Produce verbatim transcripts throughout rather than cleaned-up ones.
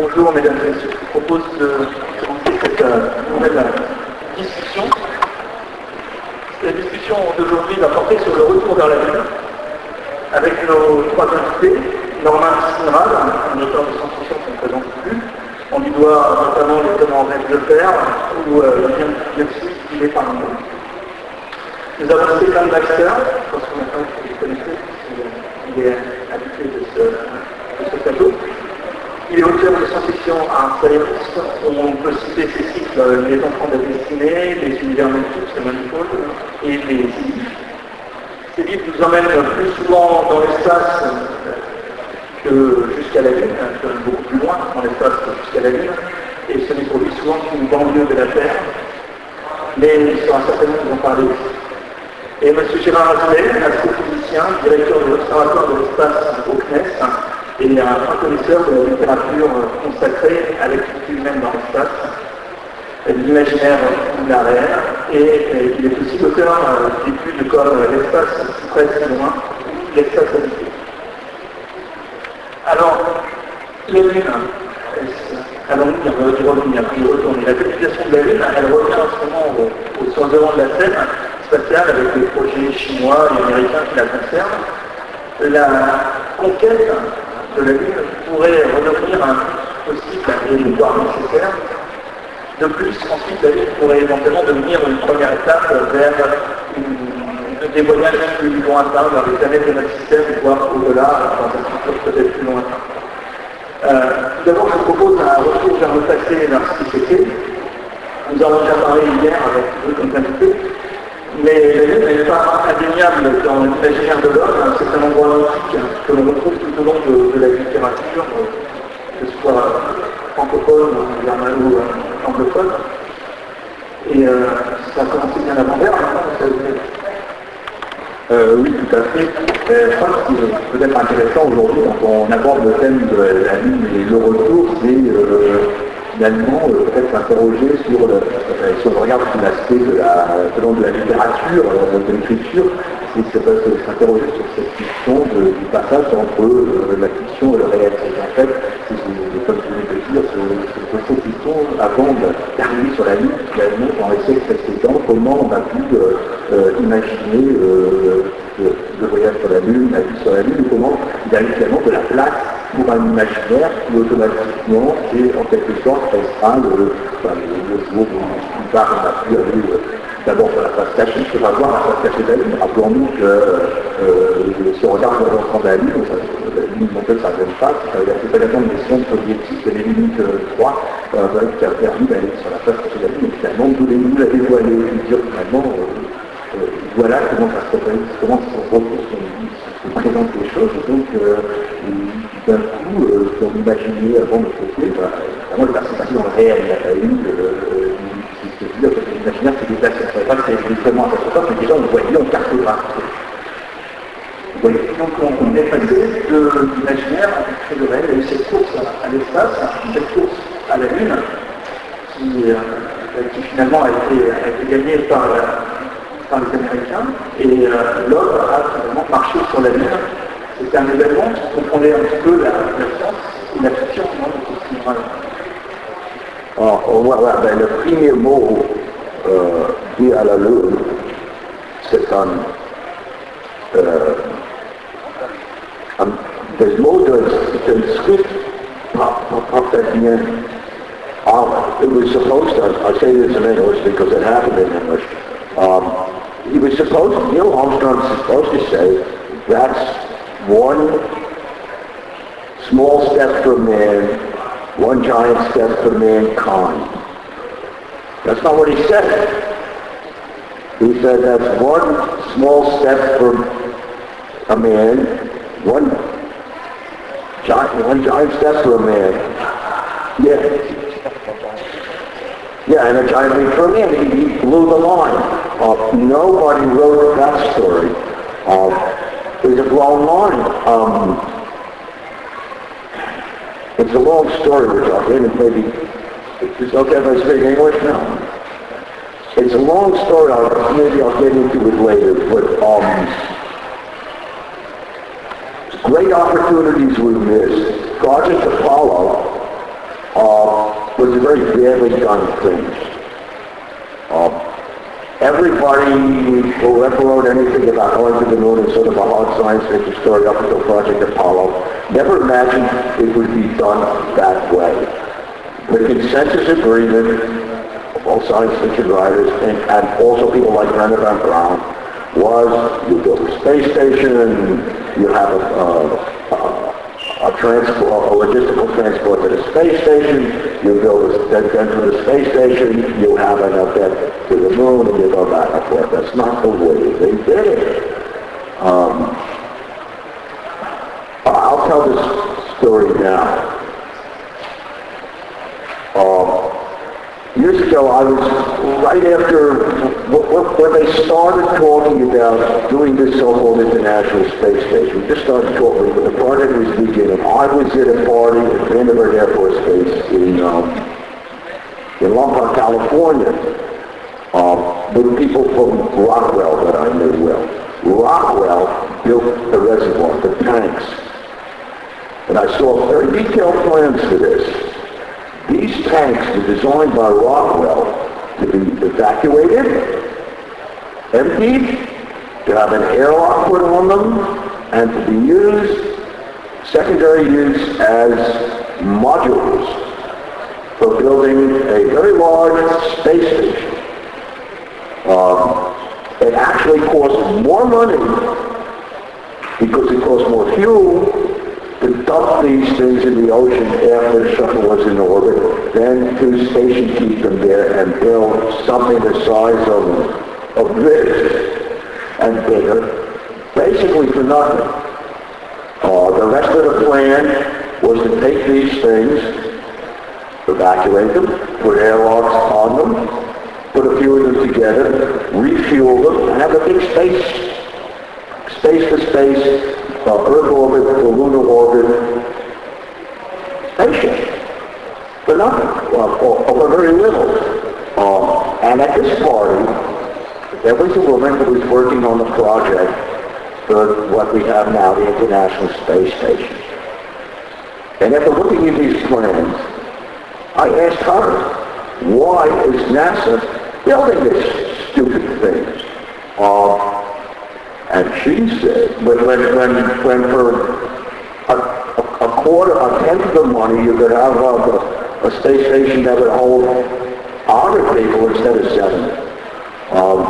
Bonjour mesdames et messieurs, je vous propose de commencer cette euh, nouvelle discussion. La discussion d'aujourd'hui va porter sur le retour vers la Lune, avec nos trois invités. Norman Sinrad, un auteur de science-fiction qu'on ne présente plus. On lui doit notamment les romans Rêve de Père ou euh, Le Bien du Bioxy, il est parmi nous. Nous avons Stephen Baxter, je pense que maintenant vous le connaissez, il est habitué de ce, de ce tableau. Il est auteur de science-fiction à Science, où on peut citer ses cycles Les enfants de la destinée, Les univers multiples, c'est Manifold, et Les Sisyphes. Ces livres nous emmènent plus souvent dans l'espace que jusqu'à la Lune, que beaucoup plus loin dans l'espace que jusqu'à la Lune, et ce n'est pour lui souvent qu'une banlieue de la Terre, mais il sera certainement nous en parler aussi. Et M. Gérard Azoulay, astrophysicien, directeur de l'Observatoire de l'espace au C N E S, et un grand connaisseur de la littérature consacrée à l'activité humaine dans l'espace, l'imaginaire pluriel, et, et il est aussi l'auteur d'études comme l'espace si près si loin, l'espace habité. Alors, la Lune, allons-nous y revenir, y retourner. La colonisation de la Lune, elle revient en ce moment au, au sur devant de la scène spatiale avec les projets chinois et américains qui la concernent. La conquête de la Lune pourrait redevenir un possible et voire nécessaire. De plus, ensuite, la Lune pourrait éventuellement devenir une première étape vers une, des voyages plus lointains, vers les planètes de notre système, voire au-delà, dans un futur peut-être plus lointain. Euh, tout d'abord, je propose un retour vers le passé et vers ce qui s'était. Nous avons déjà parlé hier avec deux comme invités. Mais la Lune n'est pas indéniable dans l'imaginaire de l'homme, c'est un endroit antique que l'on retrouve tout au long de, de la littérature, que ce soit francophone ou anglophone. Et euh, ça a commencé bien avant l'ère, euh, oui, tout à fait. Euh, je crois que ce qui est peut-être intéressant aujourd'hui quand on aborde le thème de la Lune et le retour, c'est euh, finalement euh, peut-être s'interroger sur le, euh, si on regarde l'aspect de la, selon de la littérature, euh, de l'écriture, c'est s'interroger sur cette question de, du passage entre euh, la fiction et le réel. Et en fait, c'est, comme je venais de dire, c'est cette question avant d'arriver sur la Lune, finalement, dans les siècles précédents, comment on a pu euh, euh, imaginer euh, le, le voyage sur la Lune, la vie sur la Lune, et comment il y a finalement de la place pour un imaginaire qui automatiquement et en quelque sorte restreint le, enfin, le, le jour où plus tard on a pu aller euh, d'abord sur la face cachée, je ne pas voir la face cachée de la Lune. Rappelons-nous que euh, si on regarde l'ensemble de la Lune, ça, la Lune montée ça ne gêne pas, c'est pas vraiment une mission soviétique de l'Élimite trois euh, qui a permis d'aller sur la face cachée de la Lune, et finalement nous nous la dévoiler, et dire finalement euh, euh, voilà comment ça se représente, comment se, se, se présentent les choses, donc euh, d'un coup, euh, si on imaginait avant de côté, bah, vraiment le personnage dans le réel, il n'y a pas eu euh, qui se dit, que l'imaginaire se déplace, je ne savais pas que c'était justement à cette époque, mais déjà on le voyait, on cartographe. Oui, donc on, on est passé de l'imaginaire à quelque chose de réel, il y a eu cette course à, à l'espace, cette course à la Lune, qui, euh, qui finalement a été, a été gagnée par, par les Américains, et euh, l'homme a finalement marché sur la Lune. C'est un événement qui confondait un petit peu la, la science et la fiction, non? Alors, voilà, ben, le premier mot euh, dit à la Lune, c'est un, euh, un des mots d'un script parfaitement. Um, it was supposed to, I say this in English because it happened in English, um, he was supposed, Neil Armstrong was supposed to say, that's one small step for man, one giant step for mankind. That's not what he said. He said that's one small step for a man, one giant, one giant step for a man. Yeah. Yeah, and a giant leap for a man. He, he blew the line. Uh, nobody wrote that story. Uh, It was a long line. Um, it's a long story we're talking, and maybe it's okay if I speak English now. It's a long story. I'll, maybe I'll get into it later. But um, great opportunities were missed. Project Apollo uh, was a very badly done thing. Uh, everybody who ever wrote anything about going to the moon and sort of a hard science fiction story up until Project Apollo never imagined it would be done that way. The consensus agreement of all science fiction writers and, and also people like Brenner Van Braun was you build a space station and you have a, a, a A, transport, a logistical transport to the space station, you build a, then, then to the space station, you have an event to the moon, and you go back and forth. That's not the way they did it. Um, I'll tell this story now. Um, years ago, I was right after when they started talking about doing this so-called International Space Station. We just started talking, but the project was beginning. I was at a party at Vandenberg Air Force Base in um, in Lombard, California, um, with people from Rockwell that I knew well. Rockwell built the reservoir, the tanks, and I saw very detailed plans for this. These tanks were designed by Rockwell to be evacuated, emptied, to have an airlock put on them, and to be used, secondary use as modules for building a very large space station. Um, it actually costs more money because it costs more fuel to dump these things in the ocean after the shuttle was in orbit, then to station keep them there and build something the size of, of this and bigger, basically for nothing. Uh, the rest of the plan was to take these things, evacuate them, put airlocks on them, put a few of them together, refuel them, and have a big space, space-to-space Uh, Earth orbit, the lunar orbit, station. For nothing, well, or, or for very little. Um, and at this party, there was a woman who was working on the project for what we have now, the International Space Station. And after looking at these plans, I asked her, why is NASA building this stupid thing? Um, And she said, when, when, when, when for a, a, a quarter, a tenth of the money, you could have a, a space station that would hold one hundred people instead of seventy. Um,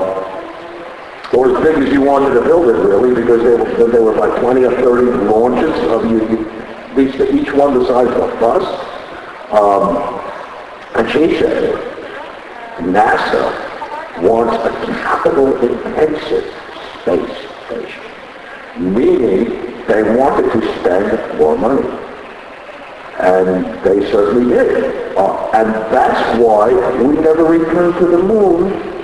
or as big as you wanted to build it, really, because they were, they were like twenty or thirty launches of you, each, each one the size of a bus. Um, and she said, NASA wants a capital-intensive space station, meaning they wanted to spend more money. And they certainly did. Uh, and that's why we never returned to the moon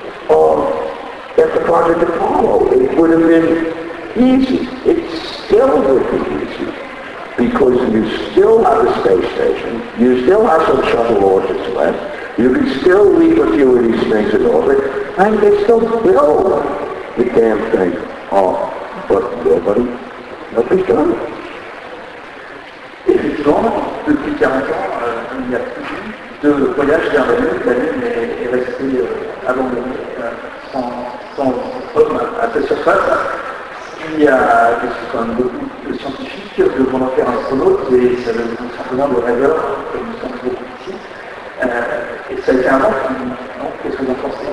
uh, after Project Apollo. It would have been easy. It still would be easy. Because you still have a space station. You still have some shuttle launches left. You can still leave a few of these things in orbit. And they still build the damn thing. Oh, but nobody, nobody's done it. Effectivement, depuis quarante ans, euh, il n'y a plus de voyage vers la Lune. La Lune est, est restée euh, abandonnée, euh, sans, sans homme à sa surface. Il y a quand même beaucoup de scientifiques, de volontaires astronautes, et ça veut dire simplement de rêveurs, comme nous sommes beaucoup ici. Euh, et ça a été un manque. Qu'est-ce que vous en pensez?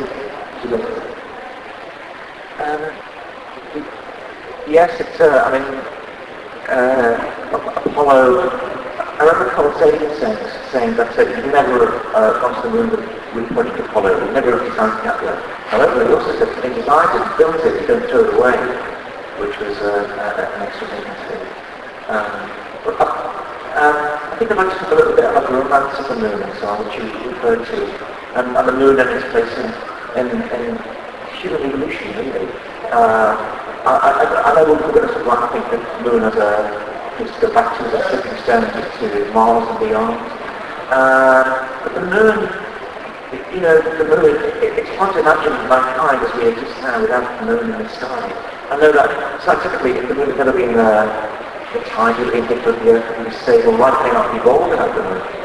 Um, yes, it's, uh, I mean, uh, Apollo, I remember Carl Sagan saying, saying that uh, he never uh, gone to the moon with, with Project Apollo, he never designed to get there. However, he also said he designed it, built it, he didn't throw it away, which was uh, uh, an extra thing. Um, but, uh, um, I think I'd like to talk a little bit about the romance of the moon and so on, which you referred to, and, and the moon and its place in, in, in human evolution, really. Uh, I, I, I know we're going to sort of like think of the moon as a, just to go back to the stepping stone to Mars and beyond. Uh, but the moon, you know, the moon, it, it's hard to imagine mankind as we exist now without the moon in the sky. I know that scientifically, if the moon had never been uh, the time, it would have been the Earth would be stable, life may not evolve without the moon.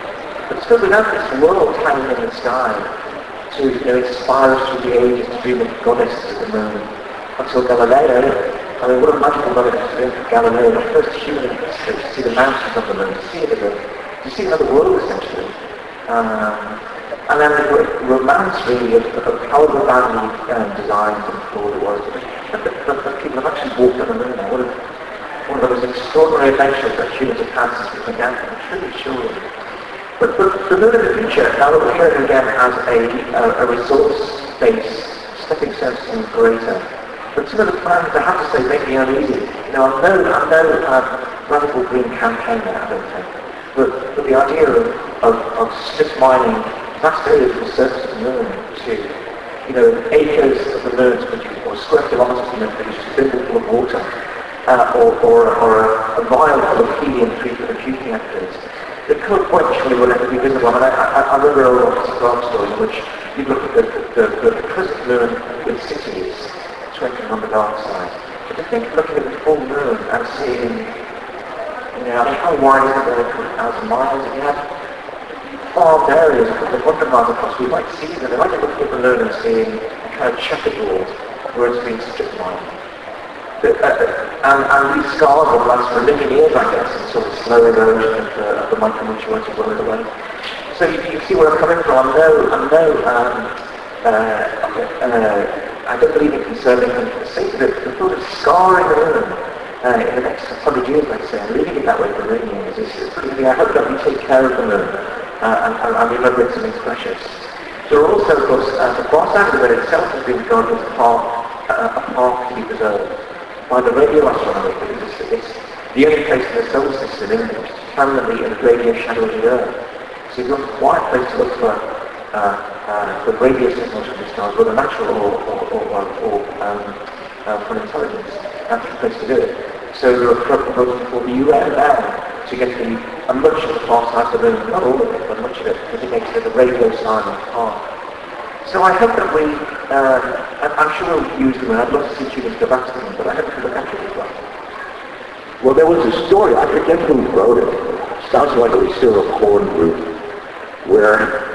But still without this world hanging in the sky to, you know, inspire us through the ages to dream of goddesses of the moon. Until Galileo, I mean, what a magical moment to dream for Galileo, the first human in history, to see the mountains of the moon, to see it as a, to see another world essentially. Um, and then the great romance really of, of however badly um, designed and flawed it was, that, that, that people have actually walked on the moon now. What a, one of those extraordinary adventures that humans have had since we began, I'm truly sure. But, but the moon in the future, now we're here again as a, a, a resource-based stepping stone to something greater. But some of the plans, I have to say, make me uneasy. You know, I'm no, I'm no um, radical green campaigner, I don't think. But, but the idea of, of, of strip mining vast areas of the surface of the moon to, you know, acres of the moon to produce, or square kilometres of the moon to produce a thimble full of water, uh, or, or, or a, a vial full of helium three for the computing activities. The code point surely will never be visible. I mean, I, I, I remember a lot of Spark stories in which you look at the, the, the, the present moon with cities twinkling on the dark side. But to think of looking at the full moon and seeing, you know, I mean, how wide is it there? A thousand miles? If you had farmed areas, a couple of hundred miles across, we might see them. They might be looking at the moon and seeing a kind of checkerboard where it's been strip mined. Uh, and, and these scars will last for a million years, I guess, and sort of slow erosion of the, of the micronutrients will it away. So you, you see where I'm coming from. I'm no, I'm no, um, uh, uh, I don't believe in conserving them for the sake of it. The thought of scarring the moon uh, in the next hundred years, let's say, and leaving it that way for a million years is, is pretty, I hope that we take care of the moon uh, and, and, and remember it something precious. There are also, of course, uh, the far side of it itself has been regarded as a park, uh, a park to be preserved by the radio astronomy, because it's, it's the only place in the solar system in which permanently in the radio shadow of the Earth. So you've got a quiet place to look for uh, uh, for radio signals from the stars, whether natural or, or, or, or, or um, uh, from intelligence. That's the place to do it. So there are proposals for the U N now to get the, a much of the far side of the moon, not all of it, but much of it, because it makes it the radio sign of the park. So I hope that we, uh, I'm sure we'll use them, and I'd love to see students go back to them, but I hope we look at it as well. Well, there was a story, I forget who wrote it. Sounds like it was Cyril Korn group, where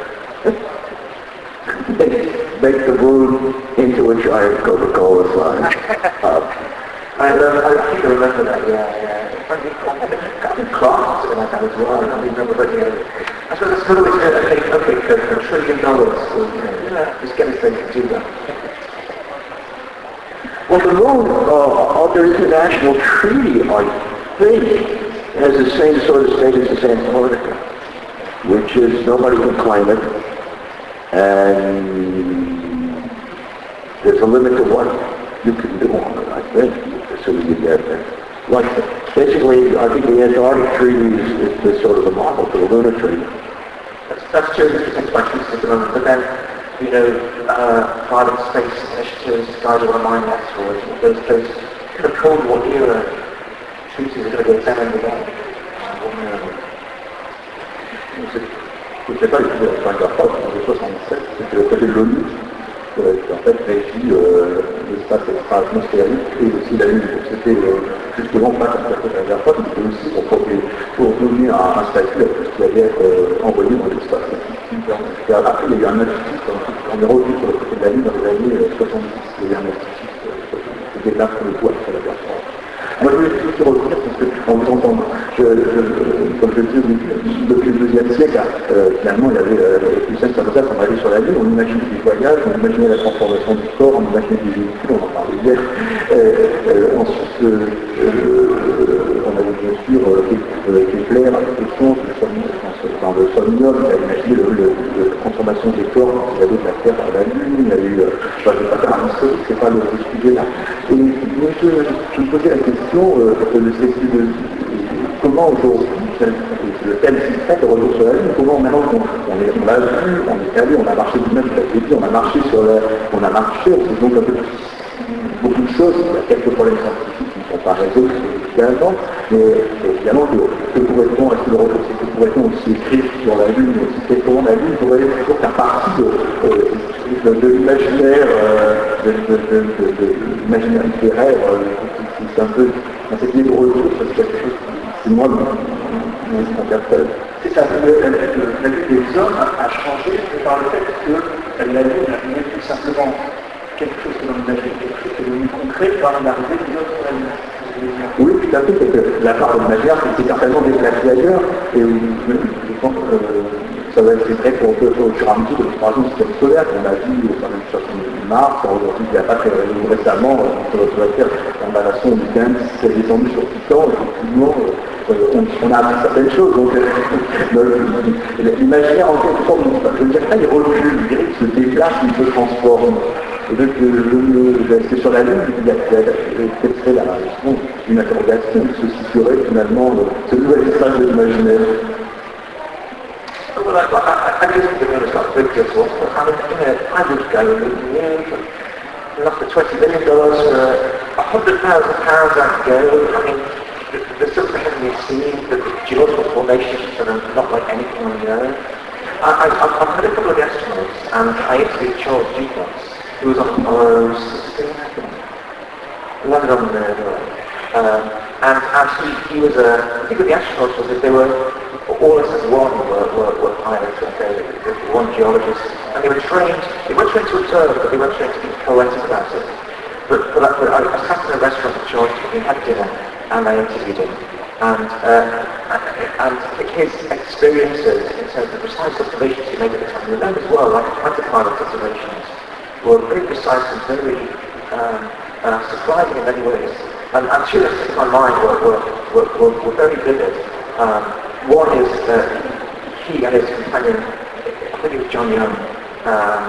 they make the moon into a giant Coca-Cola sign. Uh, I, uh, I think I remember that, yeah, yeah. I think Captain Clark was like that as well, I don't remember, but yeah. I suppose it's sort of a thing, okay, for a trillion dollars, so, you know, yeah, just get us ready to do that. Well, the moon, uh, under international treaty, I think, has the same sort of status as Antarctica, which is nobody can claim it, and there's a limit to what you can do on it, I think, assuming you get there. Like, basically, I think the Antarctic Treaty is, is the sort of the model for the Lunar Treaty. That's, that's true, it's a question at the moment, but then, you know, uh, private space initiatives, guided on mine asteroids, those, those kind of Cold War era treaties are going to get examined again. Je ne sais pas, je ne pas, en soixante-sept, c'était le côté de l'ONU, qui en fait régit euh, l'espace extra-atmosphérique et aussi la Lune. C'était euh, justement pas tout à fait la dernière fois, mais c'était aussi pour, pour donner un, un statut à tout ce qui allait être euh, envoyé dans l'espace. Après, il y a eu un artifice, on est revenu sur le côté de la Lune dans les années soixante-dix, il y a eu un artifice qui était là pour le coup après la guerre froide. Moi, je voulais juste revenir parce qu'en vous entendant, je, je, comme je le dis, depuis le deuxième siècle, euh, finalement, il y avait euh, plus simple comme ça, quand on allait sur la Lune, on imaginait des voyages, on imaginait la transformation du corps, on imaginait des véhicules, on en parlait hier. Euh, euh, ensuite, euh, euh, on avait bien sûr euh, Kepler, avec les sciences, dans le somnium, il a imaginé le, le, le, la transformation des corps quand il allait de la Terre à la Lune, il y a eu, euh, je ne vais pas faire un historique, c'est pas le, le sujet là. Et donc, je, je me posais la question, euh, de, de, comment aujourd'hui, le thème système de retour sur la Lune, comment maintenant on, on, est, on l'a vu, on est allé, on a marché du même, je l'ai dit, on a marché sur la, on a marché, on s'est donc un peu beaucoup de choses, il y a quelques problèmes scientifiques qui ne sont pas résolus évidemment, mais évidemment que, que pourrait-on, est-ce que le retour, c'est que pourrait-on aussi écrire sur la Lune, aussi c'est comment la Lune pourrait toujours faire partie de, de, de, de l'imaginaire, euh, de, de, de, de, de l'imaginaire littéraire, euh, c'est un peu, dans cette idée de retour, c'est quelque chose qui, moi, m'interpelle. C'est que ça, la, la, la vie des hommes a changé par le fait que la Lune n'est plus simplement quelque chose que l'on imagine, quelque chose qui est devenu concret par l'arrivée des hommes sur la Lune. Oui, tout à fait, parce que la part de Magyar s'est certainement déplacée ailleurs, et je pense que ça va être vrai pour au fur et à mesure de l'exploration du système solaire qu'on a vu par l'exploration de Mars, aujourd'hui il n'y a pas que récemment, sur notre Terre, on a la sonde du quinze, c'est descendu sur Titan, effectivement, on, on a appris certaines choses, donc l'imaginaire en quelque sorte, je ne dirais pas il recule, je dirais qu'il se déplace, il se transforme. Et donc, c'est sur la Lune, il y a peut-être la une interrogation qui se situerait finalement ce nouvel espace de l'imaginaire. Well, I, I, I do think the moon has got big difference. I mean, you know, I would go and you know, not for twenty billion dollars for a hundred thousand pounds I'd go. I mean, the, the stuff that hasn't been seen, the geological formations that are not like anything on the Earth. I, I, I've had a couple of astronauts, and I interviewed Charles Dumas, who was on Apollo sixteen, I think. Landed on the moon. Um, and and he, he was a, I think what the astronauts was that they were, all of us as one were, were, were pilots, okay, there was one geologist, and they were trained, they weren't trained to observe, but they weren't trained to be poetic about it. But, but, but I, I sat in a restaurant with George, we had dinner, and I interviewed him. And, uh, and his experiences in terms of precise observations he made at the time, and then as well, like quantified observations, were very precise and very um, uh, surprising in many ways. And, and two that in my mind were, were, were, were, were very vivid. Um, one is that he and his companion, I think it was John Young, um,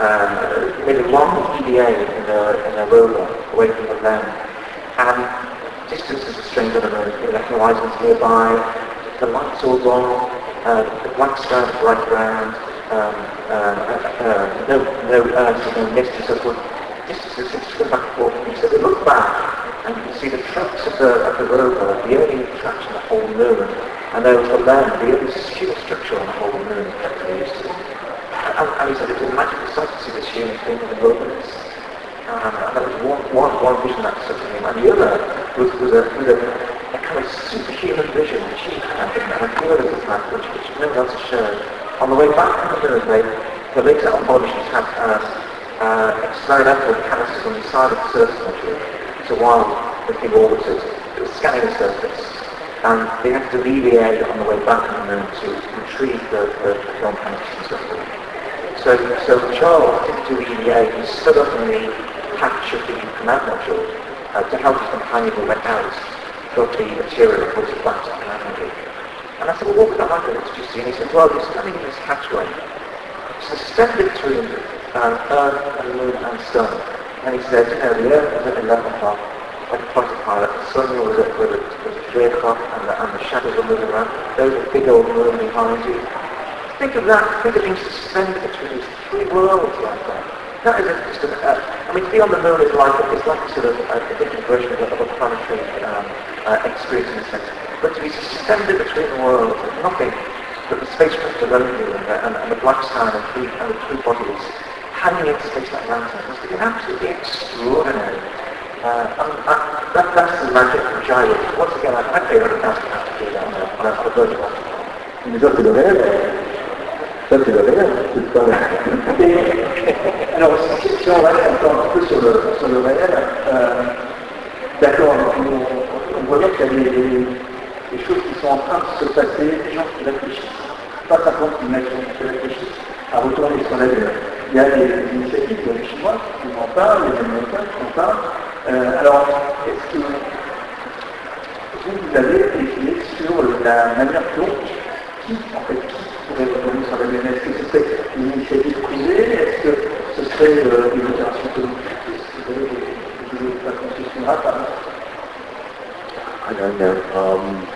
uh, made a long E V A in a, in a rover away from the land. And distances were strange on the moon, the horizons nearby, the lights all on, uh, the black sky right around, um, uh, uh, no, no earth, no mist and so forth. Distances seemed to go back and forth. And he said, they look back, and you can see the tracks of the, of the rover, the only tracks on the whole moon, and there was the land, the only secure structure on the whole moon that they used to. And, and he said it was a magical sight to see this human thing in the wilderness. Um, and that was one, one, one vision that stuck to him. And the other was, was, a, was a, a kind of superhuman vision which he had, and a feeling of that which, which no one else has shown. On the way back from the moon, they, the later on politicians had uh, uh, experimental canisters on the side of the surface module. So while the thing orbited, it was scanning the surface, and they had to deviate on the way back on the moon to retrieve the, the, the film canisters and so forth. So, so Charles didn't do E V A, he stood up in the hatch of the command module uh, to help his companion who went out, got the material and brought it back to the command module. And I said, well, what could that happen? What did you see? And he said, well, you're standing in this hatchway, suspended between um, Earth and Moon and Sun. And he said, you know, the Earth was at eleven o'clock, like a fighter pilot, the Sun was at, was at, was at three o'clock, and the, and the shadows were moving around. There was a big old moon behind you. Think of that, think of being suspended between these three worlds like that. That is a, just an, uh, I mean, to be on the moon is like, it's like a sort of a, a different version of a, of a planetary um, uh, experience in a sense. But to be suspended between the worlds, with nothing but the spacecraft around you and the, and, and the black sky and the three, and the three bodies hanging in space like lanterns, must have been absolutely extraordinary. Uh, and, and that, that's the magic of gyro. Once again, I, I pay one hundred thousand pounds to do that on a, on a, on a virtual hospital. Mais ça, c'est le réel. Ça, c'est le réel. C'est pas le... Alors, si, si on va aller encore un peu sur le, sur le réel, euh, d'accord, on, on voit bien qu'il y a des, des, des choses qui sont en train de se passer, des gens qui réfléchissent, pas simplement qui imaginent, qui réfléchissent à retourner sur la Lune. Il y a des, des initiatives, il y a les Chinois qui en parlent, les Américains qui en parlent. Euh, alors, est-ce que vous, vous avez étudié sur la manière dont, qui, en fait, qui pourrait retourner sur la Lune? Est-ce que ce serait une initiative privée? Est-ce que ce serait euh, une opération politique? Est-ce que vous avez des, des façons de se par exemple? I don't know. Um,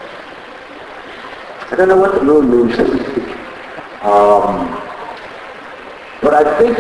I don't know what the moon means to me. Um, but I think,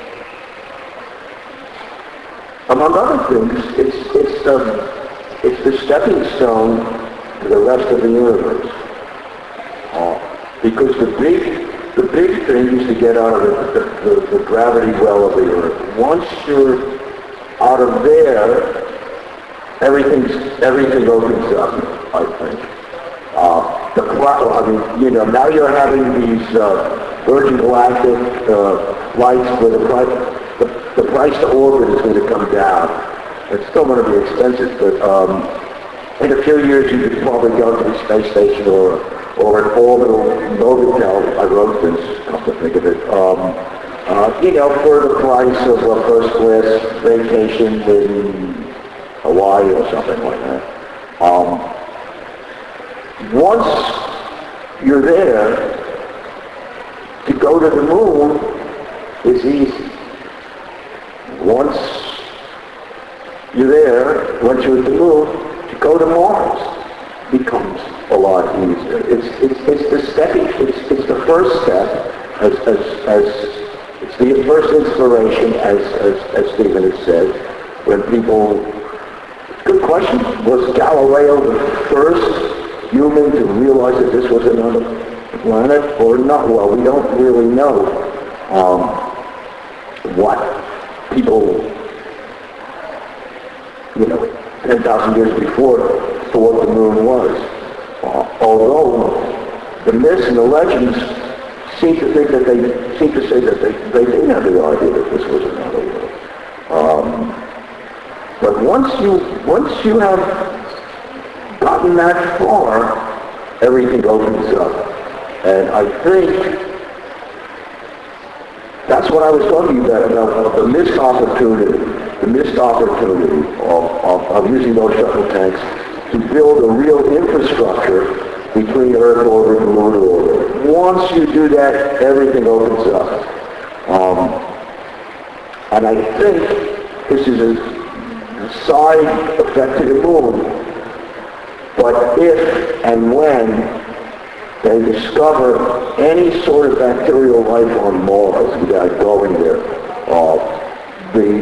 among other things, it's it's the it's the stepping stone to the rest of the universe. Uh, because the big the big thing is to get out of the, the, the gravity well of the Earth. Once you're out of there, everything's everything opens up, I think. Uh, the pro- I mean, you know, now you're having these uh, Virgin Galactic uh, flights where the price, the, the price to orbit is going to come down. It's still going to be expensive, but um, in a few years you could probably go to the space station or or an orbital Novotel. I wrote this, come to think of it. Um, uh, you know, for the price of a first class vacation in Hawaii or something like that. Um, once you're there, to go to the moon is easy. Once you're there, once you're at the moon, to go to Mars becomes a lot easier. It's it's it's the stepping. It's it's the first step, as as as it's the first inspiration, as as as Stephen has said, when people. Good question. Was Galileo the first human to realize that this was another planet, or not? Well, we don't really know um, what people, you know, ten thousand years before thought the moon was. Uh, although the myths and the legends seem to think that they seem to say that they, they didn't have the idea that this was another world. Um, but once you once you have gotten that far, everything opens up. And I think that's what I was talking about, about the missed opportunity, the missed opportunity of, of, of using those shuttle tanks to build a real infrastructure between Earth orbit and Moon orbit. Once you do that, everything opens up. Um, and I think this is a side effect to the Moon. But if and when they discover any sort of bacterial life on Mars without going there, uh, the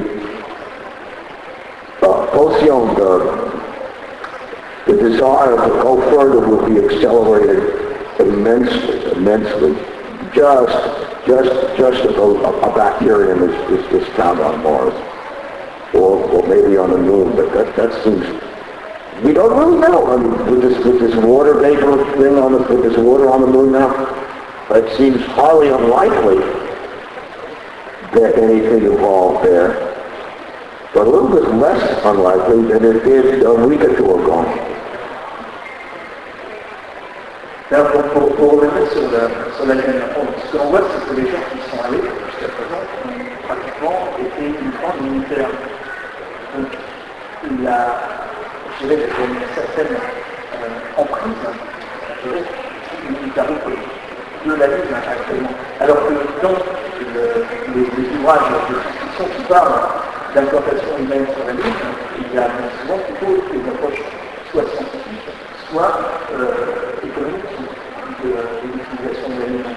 uh, Procyon, the, the desire to go further will be accelerated immensely, immensely. Just, just, just as a, a bacterium is, is, is found on Mars, or, or maybe on the Moon, but that, that seems. We don't really know. I mean, with this with this water vapor thing on the with this water on the Moon now, it seems highly unlikely that anything evolved there, but a little bit less unlikely than it did a week or two ago. Alors, pour, pour, pour revenir sur la, sur la ligne, ce que l'on voit, c'est que les gens qui sont allés jusqu'à présent ont pratiquement été uniquement militaires. Donc, la, je dirais qu'il y a une certaine euh, emprise, je dirais, militaro-politique de la Lune actuellement. Alors que dans le, les, les ouvrages de science-fiction qui parlent d'implantation humaine sur la Lune, il y a souvent plutôt une approche soit scientifique, soit euh, économique de, de l'utilisation de la Lune.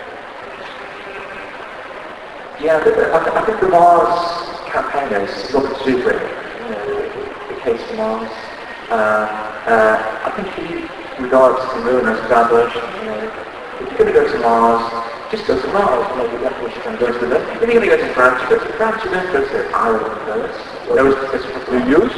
Yeah, I, I think the Mars campaign is looking super. You know, the case for Mars. Uh, uh, I think he regards the Moon as a diversion. You know, if you're going to go to Mars, just go to Mars. You know, you don't wish to go to the Moon. If you're going to go to France, you go to France. You don't go to Ireland first. There was this Reviews?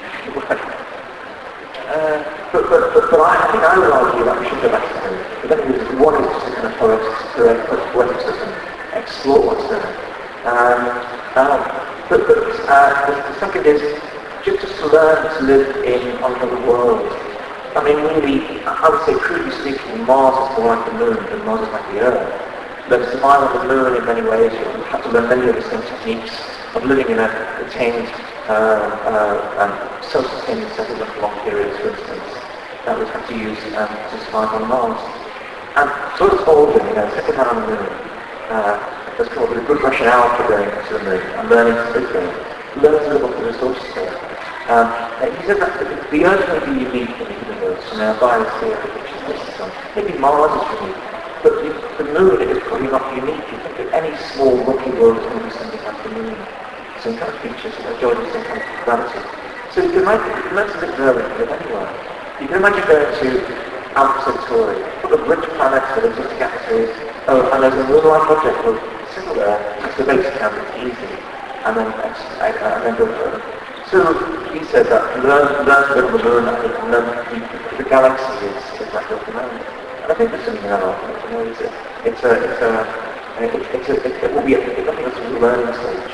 Uh, but, but, but, but I, I think I would argue that we should go back to the Moon. But then there's one is just kind of poetic system, explore what's there. Um, um, but but uh, the, the second is just, just to learn to live in another world. I mean, really, I would say, crudely speaking, Mars is more like the Moon than Mars is like the Earth. But to survive on the Moon in many ways, you have to learn many of the same techniques of living in a contained, uh, uh, um, self-sustaining settlement for long periods, for instance, that we have to use um, to survive on Mars. And so it's older, you know, second hand on the Moon. Uh, There's probably a good rationale for going to the Moon and learning to live there, learn to live off the resources there. Um, and he said that the, the Earth may be unique in the universe, and our biosphere, which is this sun. Maybe Mars is unique, but the, the Moon is probably not unique. You think that any small rocky world is going to be something like the Moon, some kind of features, you know, joining some kind of gravity. So you can imagine, you can learn to live there and live anywhere. You can imagine going to Alpha Centauri, full of rich planets that are just galaxies. Oh, and there's a Moonlight project where simple there, just the base camp, it's easy, and then, uh, and then go further. So So he said that learn, learn to build the moon, and learn the, the galaxy is exactly like the moon. And I think there's something in that argument. You know, it's a, it's a, it's a, it's a, it, it will be a, it will be a learning stage.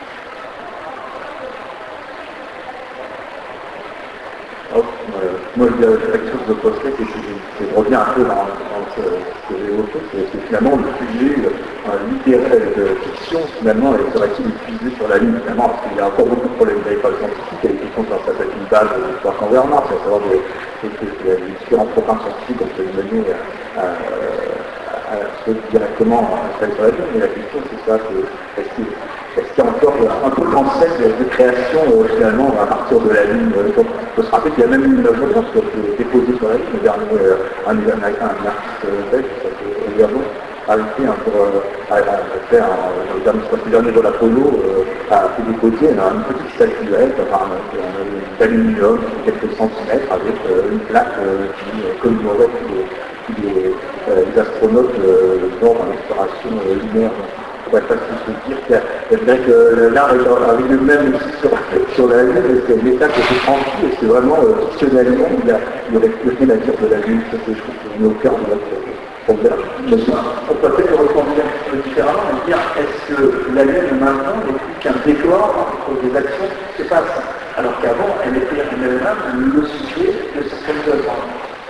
Oh, euh, moi, la quelque chose de poster, c'est que je reviens un peu dans, dans ce, ce que j'ai évoqué, c'est que finalement le sujet euh, littéraire de fiction, finalement, serait-il utilisé sur la Lune, finalement, parce qu'il y a encore beaucoup de problèmes d'école scientifique, et qui sont sur ça peut être une base de l'histoire qu'on verra, c'est à savoir des, des, des, des différents programmes scientifiques qu'on peut mener à, à, à, à, directement à sur la Lune, mais la question c'est ça, c'est est-ce qu'il est-ce qu'il y a encore un peu de concept de, de création euh, finalement à partir de la Lune. Il faut, faut se rappeler qu'il y a même une œuvre d'art qui a été déposée sur la Lune, le dernier, euh, un, un, un artiste belge qui s'appelle Olivier a été un peu à, à, à faire le dernier, le dernier vol Apollo euh, a fait déposer une petite statuette enfin, d'aluminium de quelques centimètres avec euh, une plaque euh, qui euh, commémorait tous les, les, euh, les astronautes euh, lors d'une exploration euh, lunaire. On ne pourrait pas se dire qu'il y a que l'art arrive même aussi sur, sur la Lune, et c'est l'état qui est tranquille, et c'est vraiment euh, fictionnellement, il a, il a reflété la nature de la Lune, c'est quelque chose qui est au cœur de notre problème. On peut peut-être le reformuler un petit peu différemment et dire est-ce que la Lune maintenant n'est plus qu'un décor pour des actions qui se passent, alors qu'avant elle était en elle-même le sujet de certaines œuvres.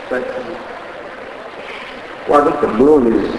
Well, I think the moon is,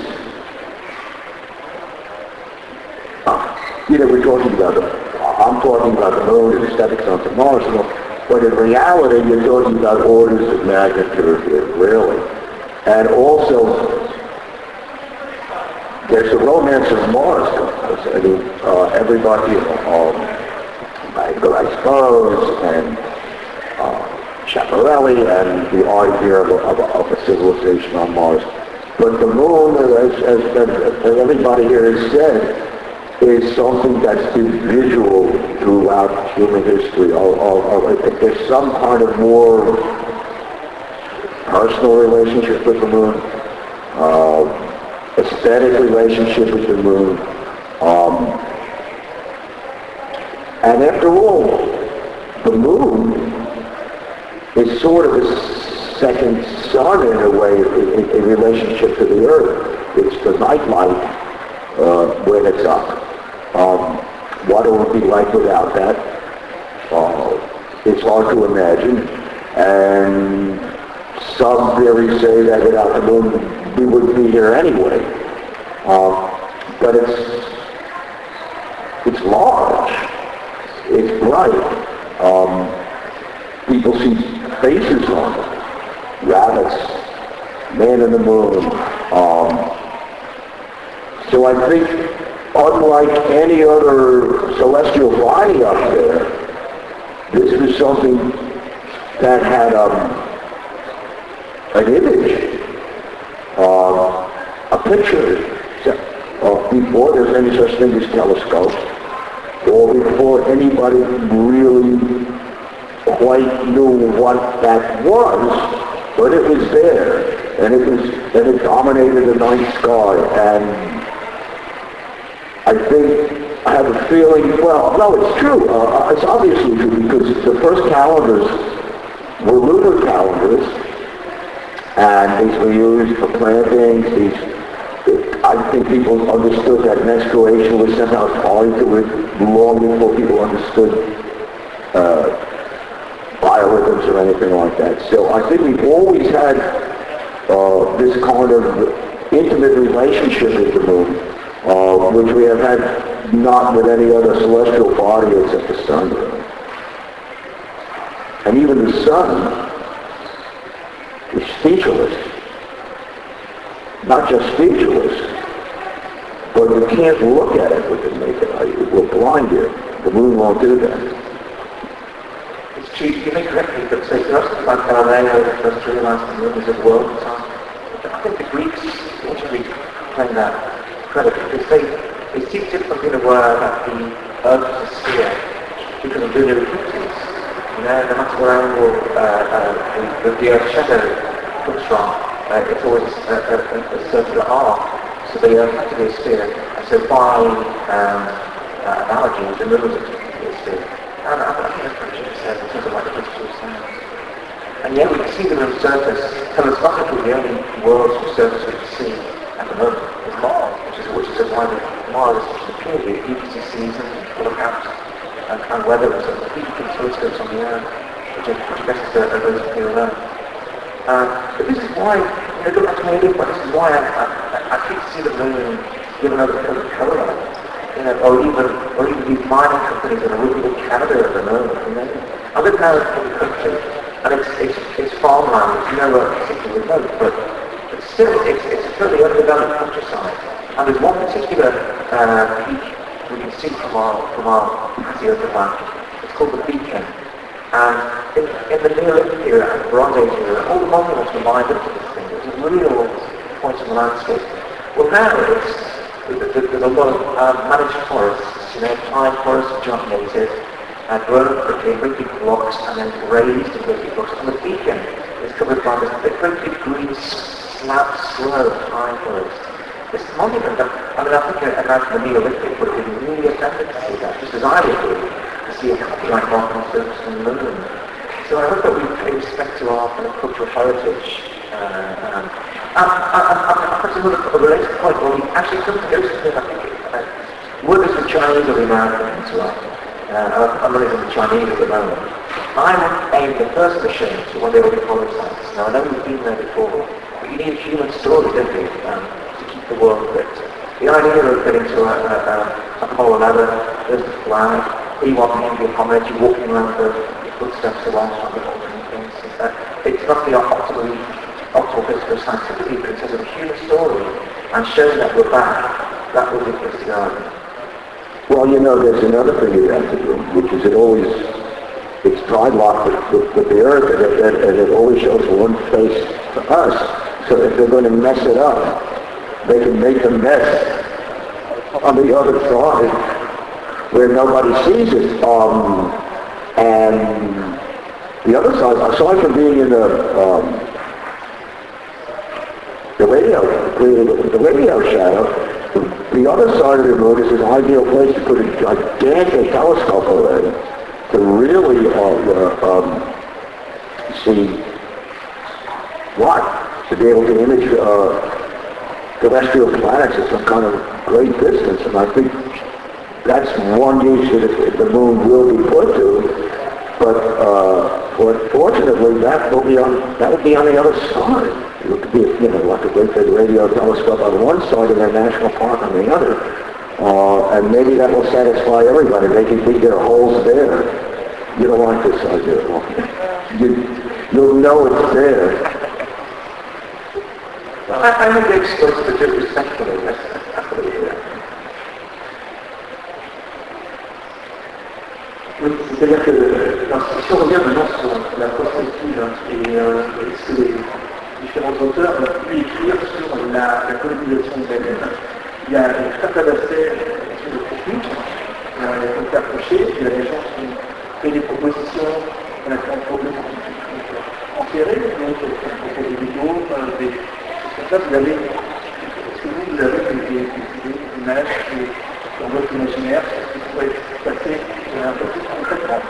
you know, we're talking about the, I'm talking about the moon and aesthetics onto Mars, you know, but in reality you're talking about orders of magnitude here, really. And also, there's the romance of Mars. I mean, uh, everybody, um, Michael, I suppose, and uh, Schiaparelli, and the idea of a, of, a, of a civilization on Mars. But the moon, as, as, as everybody here has said, is something that's been visual throughout human history. Or, or, or if there's some kind of more personal relationship with the moon, uh, aesthetic relationship with the moon. Um, and after all, the moon is sort of a second sun in a way in, in relationship to the Earth. It's the nightlight uh, when it's up. Um, what it would be like without that, uh, it's hard to imagine. And some theories say that without the moon, we wouldn't be here anyway. Um, but it's it's large. It's bright. Um, people see faces on it. Rabbits, man in the moon. Um, so I think, unlike any other celestial body up there, this was something that had um, an image, uh, a picture, uh, before there's any such thing as telescopes, or before anybody really quite knew what that was, but it was there, and it was, and it dominated the night sky, and I think, I have a feeling, well, no, it's true, uh, it's obviously true, because the first calendars were lunar calendars, and these were used for plantings. These, I think people understood that menstruation was somehow tied to it long before people understood uh, biorhythms or anything like that. So I think we've always had uh, this kind of intimate relationship with the moon, uh, which we have had not with any other celestial body except the sun. And even the sun is featureless. Not just featureless, but you can't look at it with the naked eye. It will blind you. The moon won't do that. It's true, you may correct me, but say, for us, like Galileo, first realized the moon is a world and so on. I think the Greeks actually claim that credit, because they, they seem to have been aware that the Earth is a sphere because of lunar eclipses. You know, no matter what angle uh, uh, the, the Earth's shadow comes from, Uh, it's always a, a, a circular arc, so the Earth has to be a sphere. And so by um, uh, analogy, the moon is a sphere. And I think that's what you said in terms of like the digital sounds. And yet we can see them on the surface. Telescopically, the only worlds from the surface we can see at the moment is Mars, which is which is why Mars is purely E T C season, full of apps and, and weather and stuff. I think you can telescopes on the Earth, which is which best a, a reason to feel alone. Uh, but this is why, you know, go back to my earlier point, this is why I, I, I keep see the moon given over to colour. You know, or even or even these mining companies that are working in Canada at the moment. You know, I live now in the country, and it's it's it's farmland. It's nowhere particularly remote, but but still it's it's a fairly undeveloped countryside. And there's one particular uh, peak we can see from our from our patio of the land. It's called the Beacon. And in, in the Neolithic era and the Bronze Age era, all the monuments were lined up to this thing. It was a real point in the landscape. Well, now it's there's a lot of um, managed forests, you know, pine forests, germinated, uh, grown quickly, very big blocks, and then raised in very big blocks. And the Beacon is covered by this very big green slab slope pine forest. This monument, I mean, I think a man from the Neolithic would have been really offended to see that, just as I would be, to see a copyright mark on the surface of the moon. So I hope that we pay respect to our kind of cultural heritage. Uh, um, and, and, and, and perhaps another a related point, where we actually come to go to something, I think, uh, whether it's the Chinese or the Americans, right? Uh, I'm running from the Chinese at the moment. I aimed the first mission to one of the early polar sites. Now, I know we've been there before, but you need a human story, don't you, um, to keep the world fit. The idea of getting to a, a, a Apollo eleven, there's the flag, you want to be a homage, you're walking around the footsteps of astronauts and things. Uh, it's not the optimal, optimal physical scientifically, but in terms of a human story, and showing that we're back, that will be the place to go. Well, you know, there's another thing you have to do, which is it always, it's pride locked with, with, with the earth, and it, and, and it always shows one face to us. So if they're going to mess it up, they can make a mess on the other side where nobody sees it. Um, and the other side, aside from being in the um, the radio, the, the radio shadow, the other side of the moon is an ideal place to put a gigantic telescope over it to really uh, um, see what? To be able to image uh, terrestrial planets at some kind of great distance. And I think that's one use that the moon will be put to. But, uh, but fortunately, that will be on that will be on the other side. It would be, you know, like a great big radio telescope on one side and a national park on the other. Uh, and maybe that will satisfy everybody. They can dig their holes there. You don't like this idea. You, you'll know it's there. Well, I, I think they exposed the different respectfully. That's absolutely right. Oui, c'est-à-dire que, alors, si on revient maintenant sur la prospective et, euh, et ce que les différents auteurs ont pu écrire sur la, la colonisation humaine, il y a tout un tas d'aspects sur le technique qui ont été approchés, il y a des gens qui ont fait des propositions, on a fait un problème enterré, donc qui ont proposé des vidéos, des choses comme ça. Vous avez, est-ce que vous, vous avez des, des, des images qui, dans votre imaginaire, ce qui pourrait se passer un peu plus concrètement?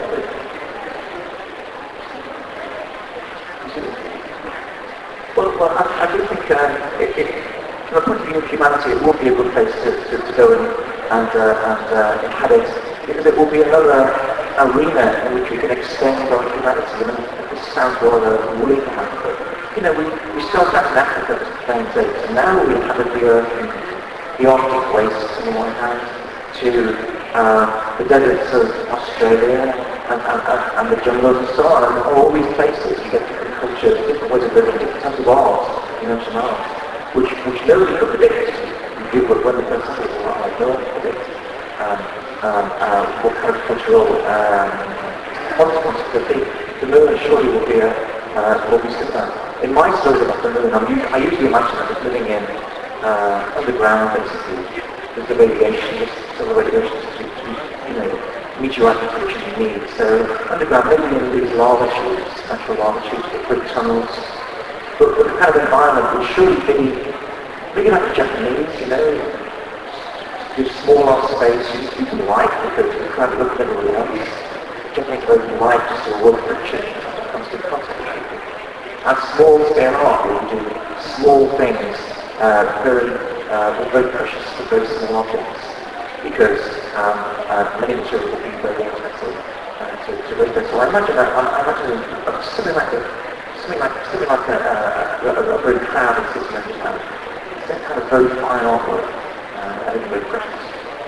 Well, well I, I do think um, it, it, from the point of view of humanity, it will be a good place to, to, to go and, and, uh, and uh, inhabit, because it will be another arena in which we can extend our humanity. I mean, this sounds rather weird, but you know, we, we started out in Africa as plains apes, and now we inhabit the earth and the Arctic wastes on the one hand, to uh, the deserts of Australia and, and, and, and the jungles and so on, and all these places you get different cultures, different ways of living, different types of art, you know, some art, which, which nobody could predict. You do, when the person says, well, I don't predict um, um, uh, what kind of cultural um, consequences there be. The moon surely will be a, uh, will be similar. In my stories about the moon, I'm usually, I usually imagine I was living in uh, underground, basically. There's the radiation, some of the radiation to, to, you know, meteorite protection you need. So underground, maybe in these lava tubes, natural lava tubes, the brick tunnels. But, but the kind of environment will surely be big enough for Japanese, you know, give small art space you, you can like because you can't look at everybody else. Japanese are very like to still work for change when it comes to content creating. And small scale art, where we do small things, uh, very, uh, very precious to very small objects, because um, uh, many materials will be very expensive uh, to, to make them. So I imagine that, I, I imagine uh, something like a, something like, something like a, a, a, a very crowded city in Japan. It's that kind of very fine artwork, uh, I think very precious.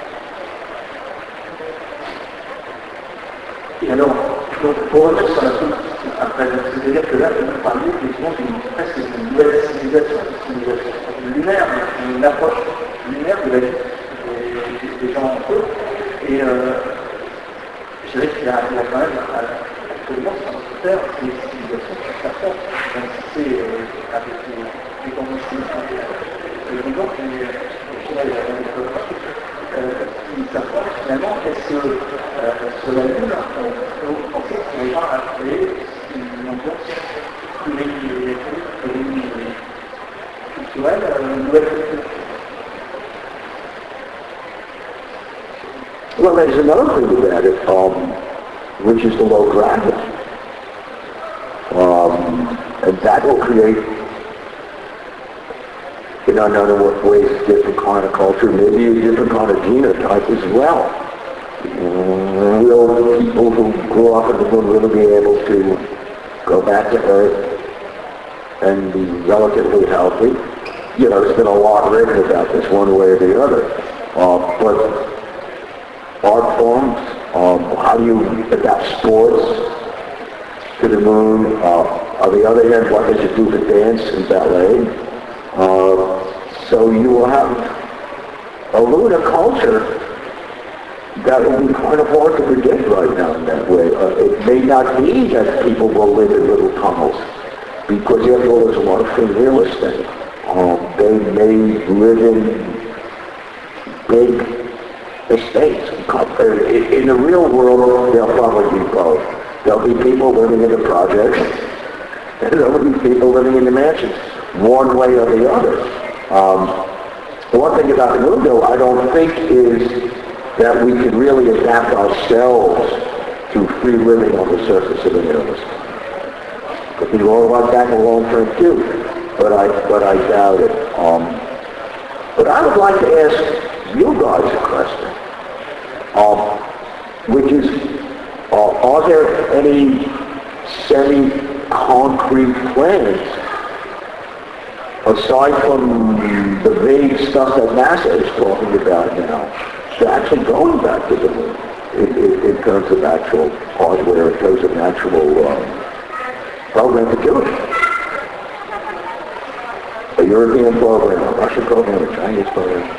Et alors, donc, pour revenir sur la politique, après, c'est-à-dire que là, vous parliez effectivement d'une presque d'une nouvelle civilisation, une civilisation lunaire, une approche lunaire de la vie des, des gens entre eux. Et euh, je dirais qu'il y a, il y a quand même actuellement sur notre terre des civilisations qui sont fortes, même si c'est euh, avec les, les conditions évidentes, mais au final, il y a un développement. Euh, qui s'approche finalement, est-ce que euh, sur la Lune, on peut penser qu'on va à créer une ambiance pluriculturelle, une nouvelle culture? Well, there's another thing to that, um, which is the low gravity. Um, and that will create, in unknown ways, a different kind of culture, maybe a different kind of genotype as well. Will people who grew up in the moon really be able to go back to Earth and be relatively healthy? You know, there's been a lot written about this one way or the other. Uh, but art forms, um, how do you adapt sports to the moon? Uh, on the other hand, what does it do to dance and ballet? Uh, so you will have a lunar culture that will be kind of hard to predict right now in that way. Uh, it may not be that people will live in little tunnels, because after all, there's a lot of free real estate. Um, they may live in big estates. In, in the real world, they'll probably be both. There'll be people living in the projects, and there'll be people living in the mansions, one way or the other. Um, one thing about the moon, though, I don't think is that we can really adapt ourselves to free living on the surface of the universe. Could be wrong about that in the long term too, but I but I doubt it. Um, but I would like to ask you guys a question, um, which is, uh, are there any semi-concrete plans, aside from the vague stuff that NASA is talking about now, to actually going back to the moon in, in, in terms of actual hardware, in terms of actual um, program to do it? A European program, a Russian program, a Chinese program.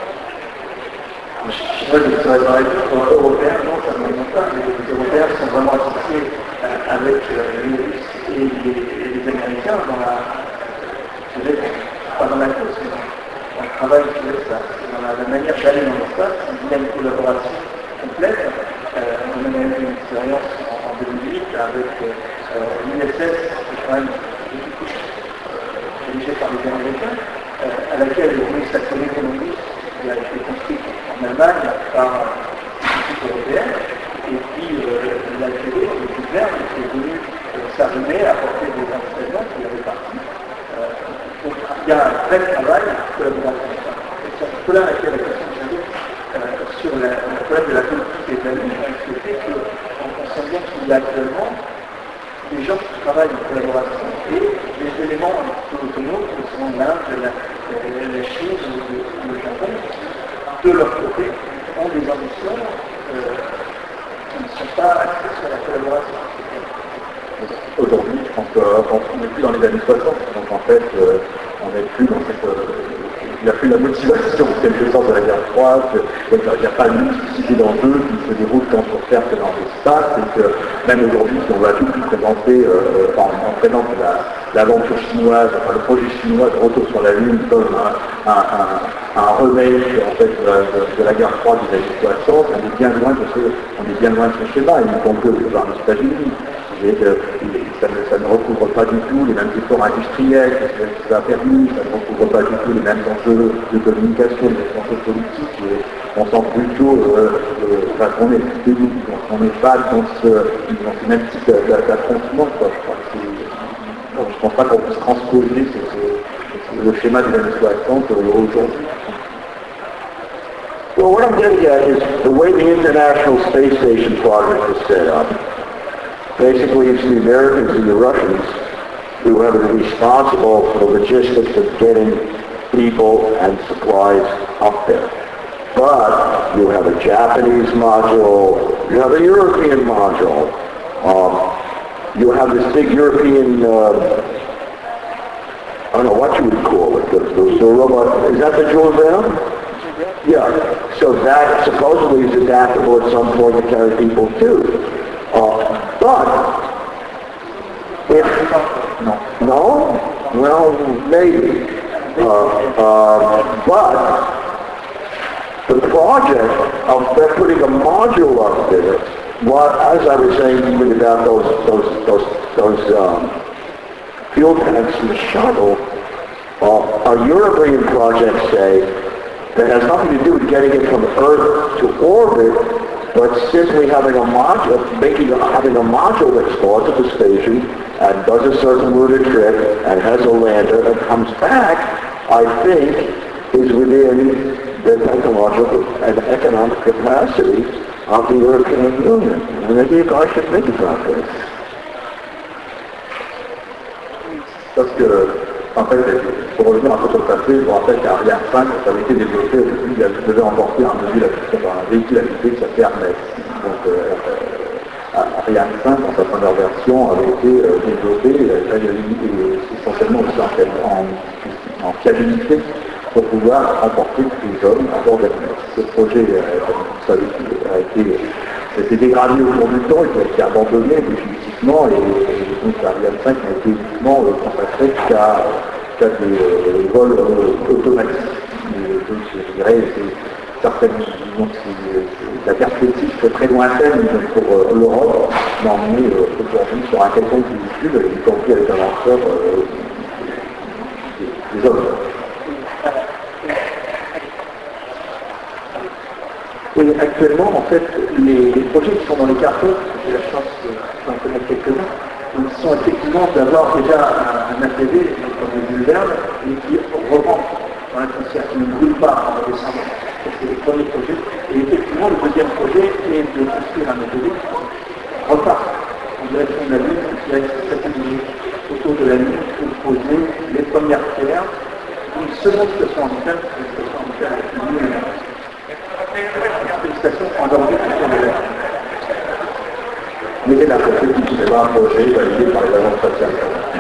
Je dirais que ça va être européen, non, ça ne m'étonne pas, mais les Européens sont vraiment associés avec les Russes et les, les Américains dans la, je dirais, pas dans la course, mais dans le travail sur l'espace, dans la, la manière d'aller dans l'espace. Il y a une collaboration complète. Euh, on a même une expérience en, en deux mille huit avec euh, l'I S S, qui est quand même euh, dirigée par les Américains, euh, à laquelle le ministre Saxony Columbus qui a été construit en Allemagne par l'équipe européenne, et puis euh, l'Algérie, le gouvernement, qui est venu euh, s'arrimer à apporter des enseignements qui avaient parti. Euh, donc il y a un vrai travail de collaboration. Et c'est un peu là la question que j'avais euh, sur la, le problème de la politique des amis, avec le fait qu'on sent bien qu'il y a actuellement des gens qui travaillent en collaboration et des éléments un peu autonomes qui sont l'Inde, la, la Chine ou le Japon, de leur côté, ont des ambitions euh, qui ne sont pas axées sur la collaboration. Aujourd'hui, je pense qu'on n'est plus dans les années soixante, donc en fait, euh, on n'est plus dans cette... Euh, il n'y a plus la motivation, en quelque sorte, de la guerre froide, il n'y a pas une multiplicité d'enjeux qui se déroulent tant sur Terre que dans l'espace, et que même aujourd'hui, si on va tout présenter, euh, en, en présente l'aventure la chinoise, enfin le projet chinois de retour sur la Lune comme un, un, un, un remake en fait, de, la, de, de la guerre froide des années soixante, on est bien loin de ce, on est bien loin de ce schéma, il ne compte que par les États-Unis. Ça ne, ça ne recouvre pas du tout les mêmes efforts industriels que ça a permis, ça ne recouvre pas du tout les mêmes enjeux de communication, les mêmes enjeux politiques. on sent plutôt euh, euh, enfin, qu'on est, on n'est pas dans ce, dans ce même type d'affrontement. Je ne pense pas qu'on puisse transposer ce, ce, le schéma des années soixante aujourd'hui. Well, what I'm getting at is the way the International Space Station project is set up. Basically, it's the Americans and the Russians who have been responsible for the logistics of getting people and supplies up there. But you have a Japanese module, you have a European module, um, you have this big European, uh, I don't know what you would call it, the, the, the robot, is that the Jules Verne? Yeah, so that supposedly is adaptable at some point to carry people too. Uh, but, if, no, no? Well, maybe. Uh, uh, but, the project of they're putting a module up there, what, as I was saying even about those, those, those, those um, fuel tanks in the shuttle, uh, a European project, say, that has nothing to do with getting it from Earth to orbit, but simply having a module, making a, having a module that starts at the station and does a certain lunar trip and has a lander and comes back, I think, is within the technological and economic capacity of the European Union. And I think I should think about this. Parce que, en fait, pour revenir un peu sur le passé, je vous rappelle qu'Ariane cinq, ça avait été développé au début, elle devait emporter un, un véhicule habité qui s'appelait Hermès. Donc, euh, Ariane cinq, dans sa première version, avait été euh, développée euh, essentiellement aussi en, en, en fiabilité pour pouvoir emporter tous les hommes à bord d'Hermès. Ce projet euh, ça a été, été dégradé au cours du temps, il a été abandonné définitivement et, et donc Ariane cinq a été uniquement euh, consacré qu'à qu des euh, vols euh, automatiques. Et, donc je dirais c'est certainement donc, c'est, la perspective est très lointaine pour euh, l'Europe d'emmener euh, aujourd'hui sur un quelconque véhicule, y compris avec un lanceur euh, des, des hommes. Et actuellement, en fait, les, les projets qui sont dans les cartons, j'ai la chance d'en connaître quelques-uns, donc sont effectivement d'avoir déjà un, un A T V, comme le Jules Verne, et qui reprend dans l'atmosphère, qui ne brûle pas en redescendant. C'est le premier projet. Et effectivement, le deuxième projet est de construire un A T V qui repart en direction de la Lune, qui va être satellisé autour de la Lune pour poser les premières pierres d'une seconde station orbitale, une station orbitale avec une Lune. Une station endormie sur le lac. Mais c'est la société qui va un projet validé par les agences spatiales.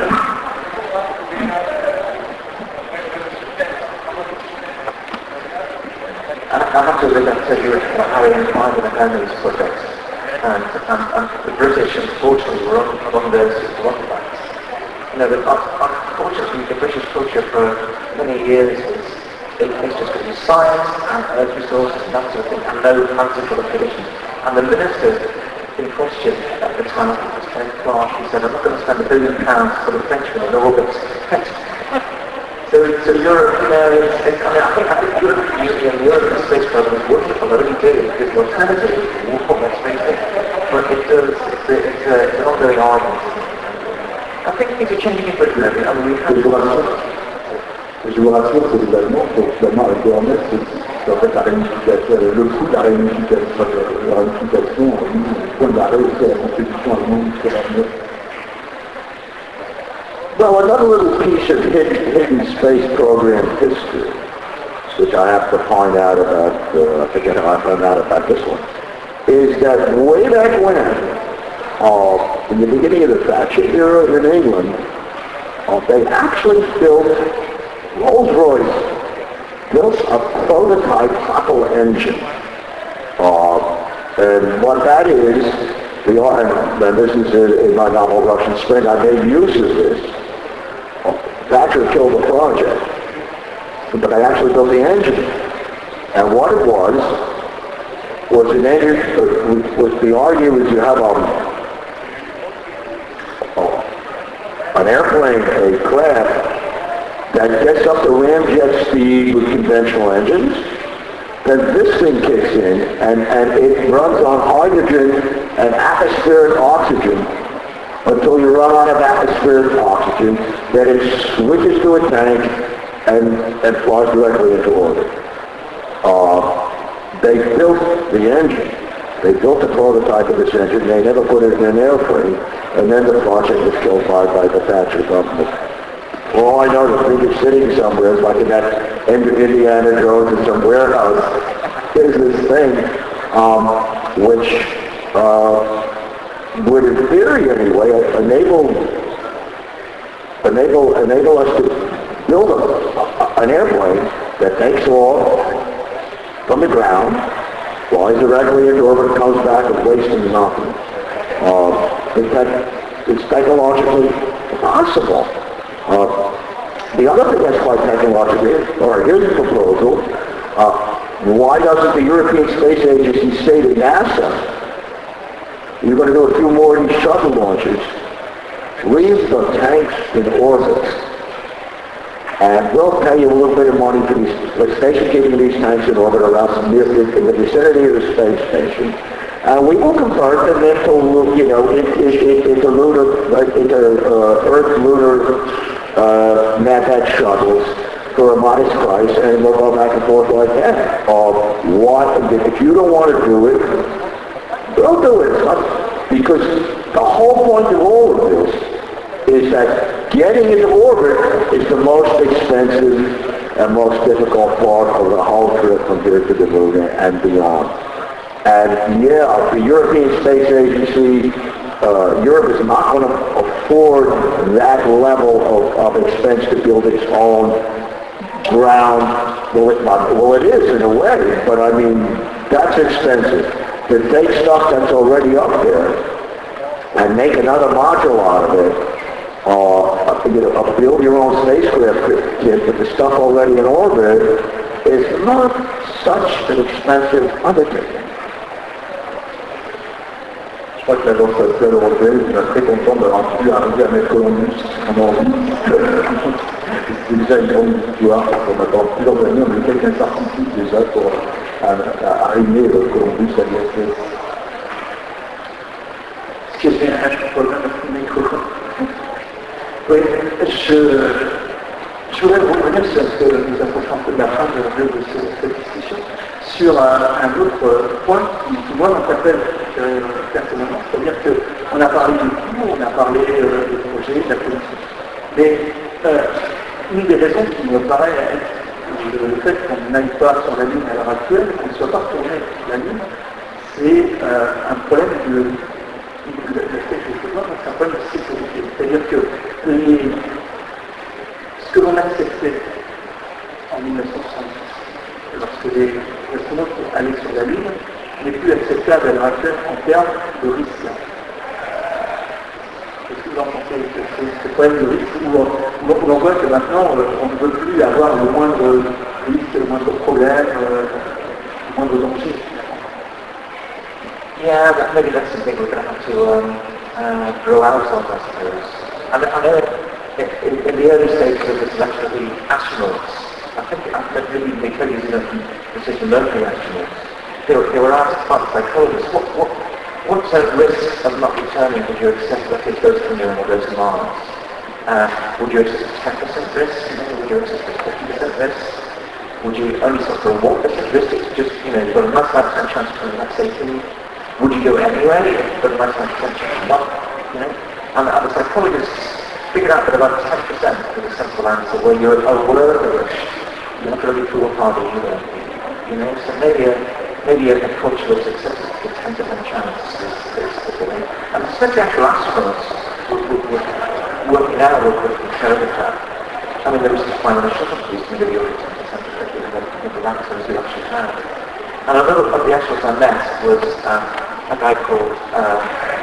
I have to admit that you were Ariane five and Hermes projects, and, and, and the British, unfortunately, were among those who were occupied. You know, but unfortunately, the British culture for many years was it's just going to be science and earth resources and that sort of thing, and no practical applications. And the minister in question at the time, I think it was Ken Clark, he said, I'm not going to spend a billion pounds for the Frenchman in orbit. so, so Europe, you know, it's, it's, I mean, I think, I think Europe, the European space program is wonderful, I really do, because the alternative is war, let's face it, but it does, it's, a, it's, a, it's an ongoing argument. I think things are changing in Britain, I mean, we have... Je vous rassure que les Allemands sont finalement avec Hermès, c'est en fait la réunification, le coût de la réunification, la réunification a mis un point d'arrêt aussi à la contribution allemande sur Hermès. Well, another little piece of hidden, hidden space program history, which I have to find out about, uh, I forget how I found out about this one, is that way back when, uh, in the beginning of the Thatcher era in England, uh, they actually built Rolls-Royce built a prototype Hopper engine. Uh, and what that is, the, and this is in, in my novel Russian Spring, I made use of this. Uh, Thatcher killed the project, but I actually built the engine. And what it was, was an engine, uh, was the argument is you have a, uh, an airplane, a craft, that gets up to ramjet speed with conventional engines, then this thing kicks in, and, and it runs on hydrogen and atmospheric oxygen until you run out of atmospheric oxygen, then it switches to a tank and, and flies directly into orbit. Uh, they built the engine. They built a prototype of this engine. They never put it in an airframe, and then the project was killed by, by the Thatcher government. For all I know, the thing is sitting somewhere, like in that Indiana Jones in some warehouse. There's this thing, um, which uh, would, in theory anyway, enable enable enable us to build a, an airplane that takes off from the ground, flies directly into orbit, comes back and wasting nothing. Uh, it's, that, it's technologically possible. Uh, the other thing that's quite technologically, all right, here's the proposal. Uh, why doesn't the European Space Agency say to NASA, you're going to do a few more of these shuttle launches, leave the tanks in orbit, and we'll pay you a little bit of money for these, the station keeping these tanks in orbit around some near, in the vicinity of the space station. And we will convert them into, you know, into, into lunar, into uh, Earth lunar uh, Manhattan shuttles for a modest price, and we'll go back and forth like that. Uh, what, if you don't want to do it, don't do it. Not, because the whole point of all of this is that getting into orbit is the most expensive and most difficult part of the whole trip from here to the moon and beyond. And yeah, the European Space Agency, uh, Europe is not going to afford that level of, of expense to build its own ground. Well, it not, well, it is in a way, but I mean, that's expensive. To take stuff that's already up there and make another module out of it, uh, you know, build your own spacecraft kit with the stuff already in orbit, is not such an expensive undertaking. Je crois que l'agence spatiale européenne est très contente d'avoir pu arriver à mettre Columbus en orbite. C'est déjà une grande victoire, parce qu'on attend plusieurs années, on a eu quelques certitudes déjà pour arriver Columbus à l'I S S. Excusez-moi, je peux pas mettre le micro. Oui, je, je voudrais revenir sur ce que nous approchons un peu de la fin de, de, de cette discussion, sur un, un autre point qui, qui moi, m'interpelle euh, personnellement, c'est-à-dire qu'on a parlé du coût, on a parlé euh, du projet, de la commission. Mais euh, une des raisons qui me paraît être le, le fait qu'on n'aille pas sur la Lune à l'heure actuelle, qu'on ne soit pas retourné sur la Lune, c'est euh, un problème de c'est un problème de sécurité. C'est-à-dire que les, ce que l'on acceptait en mille neuf cent soixante-six, lorsque les astronautes allaient sur la Lune, n'est plus acceptable à l'heure actuelle en termes de risque. Qu'est-ce que vous en pensez de ce problème de risque où on, où on voit que maintenant on ne veut plus avoir le moindre risque, le moindre problème, le moindre danger? Yeah, but maybe that's something we're going to have to um, uh, grow out of, I suppose. And I know in, in the early stages of the selection of the astronauts, I think that maybe they tell you the decision Mercury astronauts, they were, they were asked by the psychologists, what, what, what uh, risk of not returning would you accept that it goes to Moon or goes to Mars? Uh, would you accept a ten percent risk? Would you accept a fifty percent risk? Would you only suffer a one percent risk? It's just, you know, you've got a ninety-nine percent chance of coming back safely. Would you do it anyway? But my ten percent not, you know? And, and the psychologists figured out that about ten percent is a sensible answer where you're aware of the risk. You're not going to be foolhardy either. You know, so maybe a maybe a, a cultural success is a ten percent chance is, is, is the way. And especially actual astronauts would, would, would working out would, would concur with that. I mean, there was this final shuttle piece maybe over ten percent of the answers we actually had. And another of the astronauts I met was um, a guy called uh,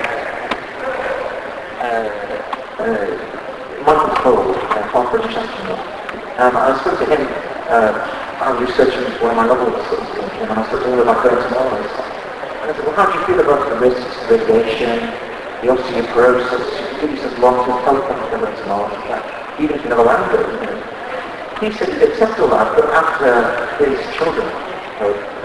uh, uh, Michael Cole, a half-British astronaut. Um, I spoke to him, uh, I was researching one of my novels, and I spoke to him about going to Mars. And I said, well, how do you feel about the risks of radiation, the osteoporosis, you give yourself long-term health benefits going to Mars, even if you never land it, you know. He said he'd accept all that, but after his children, uh,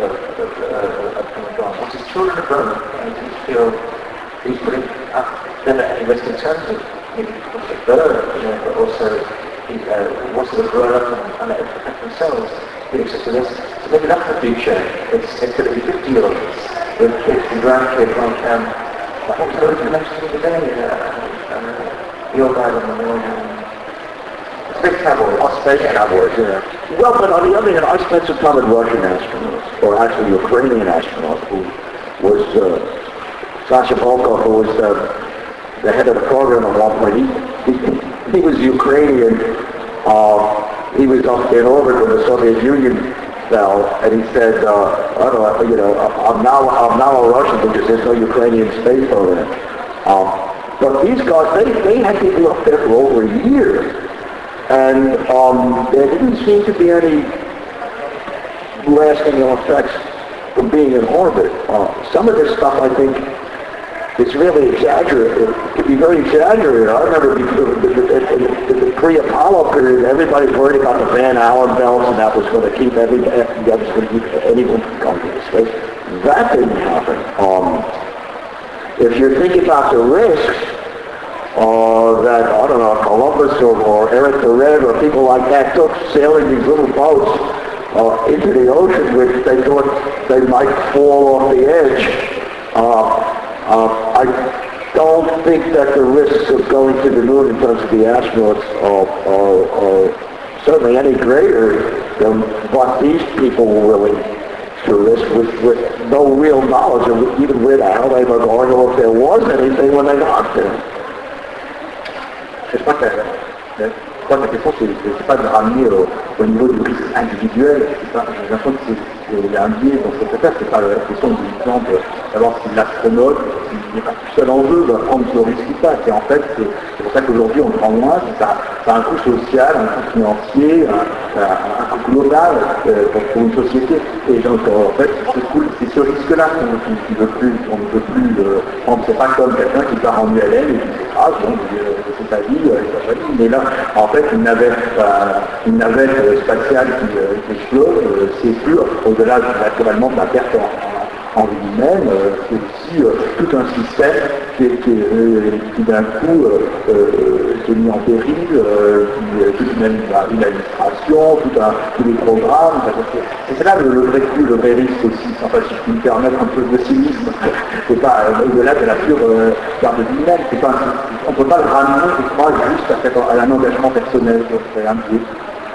children of God, I do feel he's putting up them at any risk in terms of maybe the birth, you know, but also he, uh, wants to grow up and, and protect themselves. Being such a risk. So maybe that's the future. It's, it's going to be fifty-year-olds with kids and grandkids like, um, like what was the original mention the other day? Uh, uh, your guy on the morning. Big cowboys. Australian cowboys, yeah. Well, but on the other hand, I spent some time with Russian astronauts, or actually Ukrainian astronauts, who was uh, Sasha Volkov, who was uh, the head of the program at one point. He, he, he was Ukrainian. Uh, he was up in orbit when the Soviet Union fell, and he said, uh, I don't know, you know, I'm now, I'm now a Russian because there's no Ukrainian space program. Um, but these guys, they, they had people up there for over a year. And um, there didn't seem to be any lasting effects from being in orbit. Uh, some of this stuff, I think, is really exaggerated. It could be very exaggerated. I remember in the pre-Apollo period, everybody was worried about the Van Allen belts, and that was going to keep every, that was going to keep anyone from going to space. That didn't happen. Um, if you're thinking about the risks, Uh, that, I don't know, Columbus or, or Eric the Red or people like that took sailing these little boats uh, into the ocean, which they thought they might fall off the edge. Uh, uh, I don't think that the risks of going to the moon in terms of the astronauts are, are, are certainly any greater than what these people were willing to risk with, with no real knowledge of even where the hell they were going or if there was anything when they got there. Je crois que, la, je crois que la question, c'est pas de ramener au, au niveau du risque individuel. J'ai l'impression qu'il y a un biais dans cette affaire. C'est pas la question du temps de savoir si l'astronaute, s'il n'est pas tout seul en jeu, va prendre ce risque ou pas. C'est en fait, c'est, c'est pour ça qu'aujourd'hui on le prend moins. Ça, ça a un coût social, un coût financier, un, un, un coût global euh, pour une société. Et donc en fait, c'est, cool, c'est ce risque-là qu'on ne veut plus, on ne veut plus euh, prendre. C'est pas comme quelqu'un qui part en U L M et qui dit ah bon, c'est sa vie, c'est sa vie. Mais là, en fait, une navette, euh, une navette spatiale qui, euh, qui explose, euh, c'est plus au-delà naturellement de la perte en, en vie humaine, euh, c'est aussi euh, tout un système qui, qui, euh, qui d'un coup euh, euh, est mis en péril, euh, qui, toute une, une administration, tout un, tous les programmes. C'est, c'est là le, le vrai coup, le vrai risque aussi, enfin, si je puis me permettre un peu de cynisme. C'est pas euh, au-delà de la pure euh, garde vie humaine, c'est pas, on ne peut pas le ramener, je crois, juste à, cette, à un engagement personnel, c'est un biais.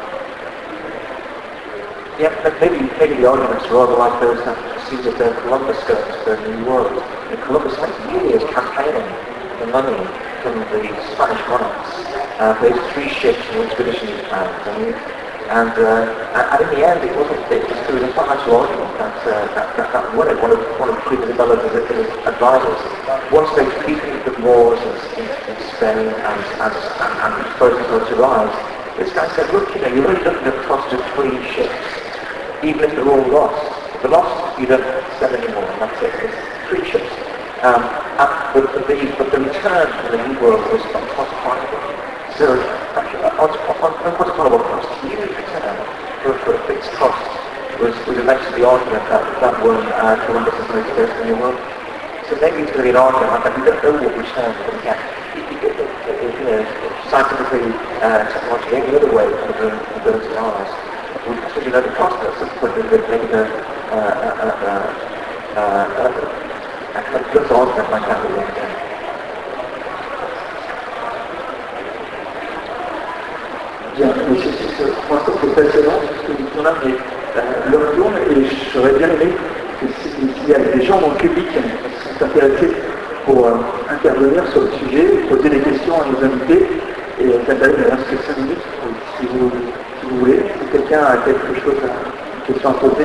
Yeah, but maybe, maybe the arguments are rather like those that Caesar de Columbus goes to the New World. And Columbus spent years campaigning for money from the Spanish monarchs uh, for his three ships and expedition he planned. And, and, uh, and in the end, it wasn't it was through the financial argument that, uh, that, that, that won it, one of, one of Queen Isabella's advisors. Once they defeated the wars in, in Spain and, and, and, and exposed themselves to rise, this guy said, look, you know, you're only looking at the cost of three ships. Even if they're all lost. If they're lost, you don't sell anymore, and that's it. It's three ships. Um, but, the, but the return in the New World was unquantifiable. So, unquantifiable cost, huge return for, for a fixed cost was, was eventually the argument that that won uh, Columbus' motivation in the New World. So maybe it's going to be an argument that we don't know what return we're going to get. You know, scientifically, uh, technologically, any other way for the ability to analyze. We actually know the cost of some point of making a good argument like that again. Bien, mais c'est, c'est, c'est, moi je trouve que c'est passionnant ce que nous disons là, mais euh, l'heure tourne et j'aurais bien aimé que s'il y a des gens dans le public qui sont intéressés pour euh, intervenir sur le sujet, poser des questions à nos invités, et ça va être reste cinq minutes si vous, si vous voulez. Si quelqu'un a quelque chose, à, une question à poser.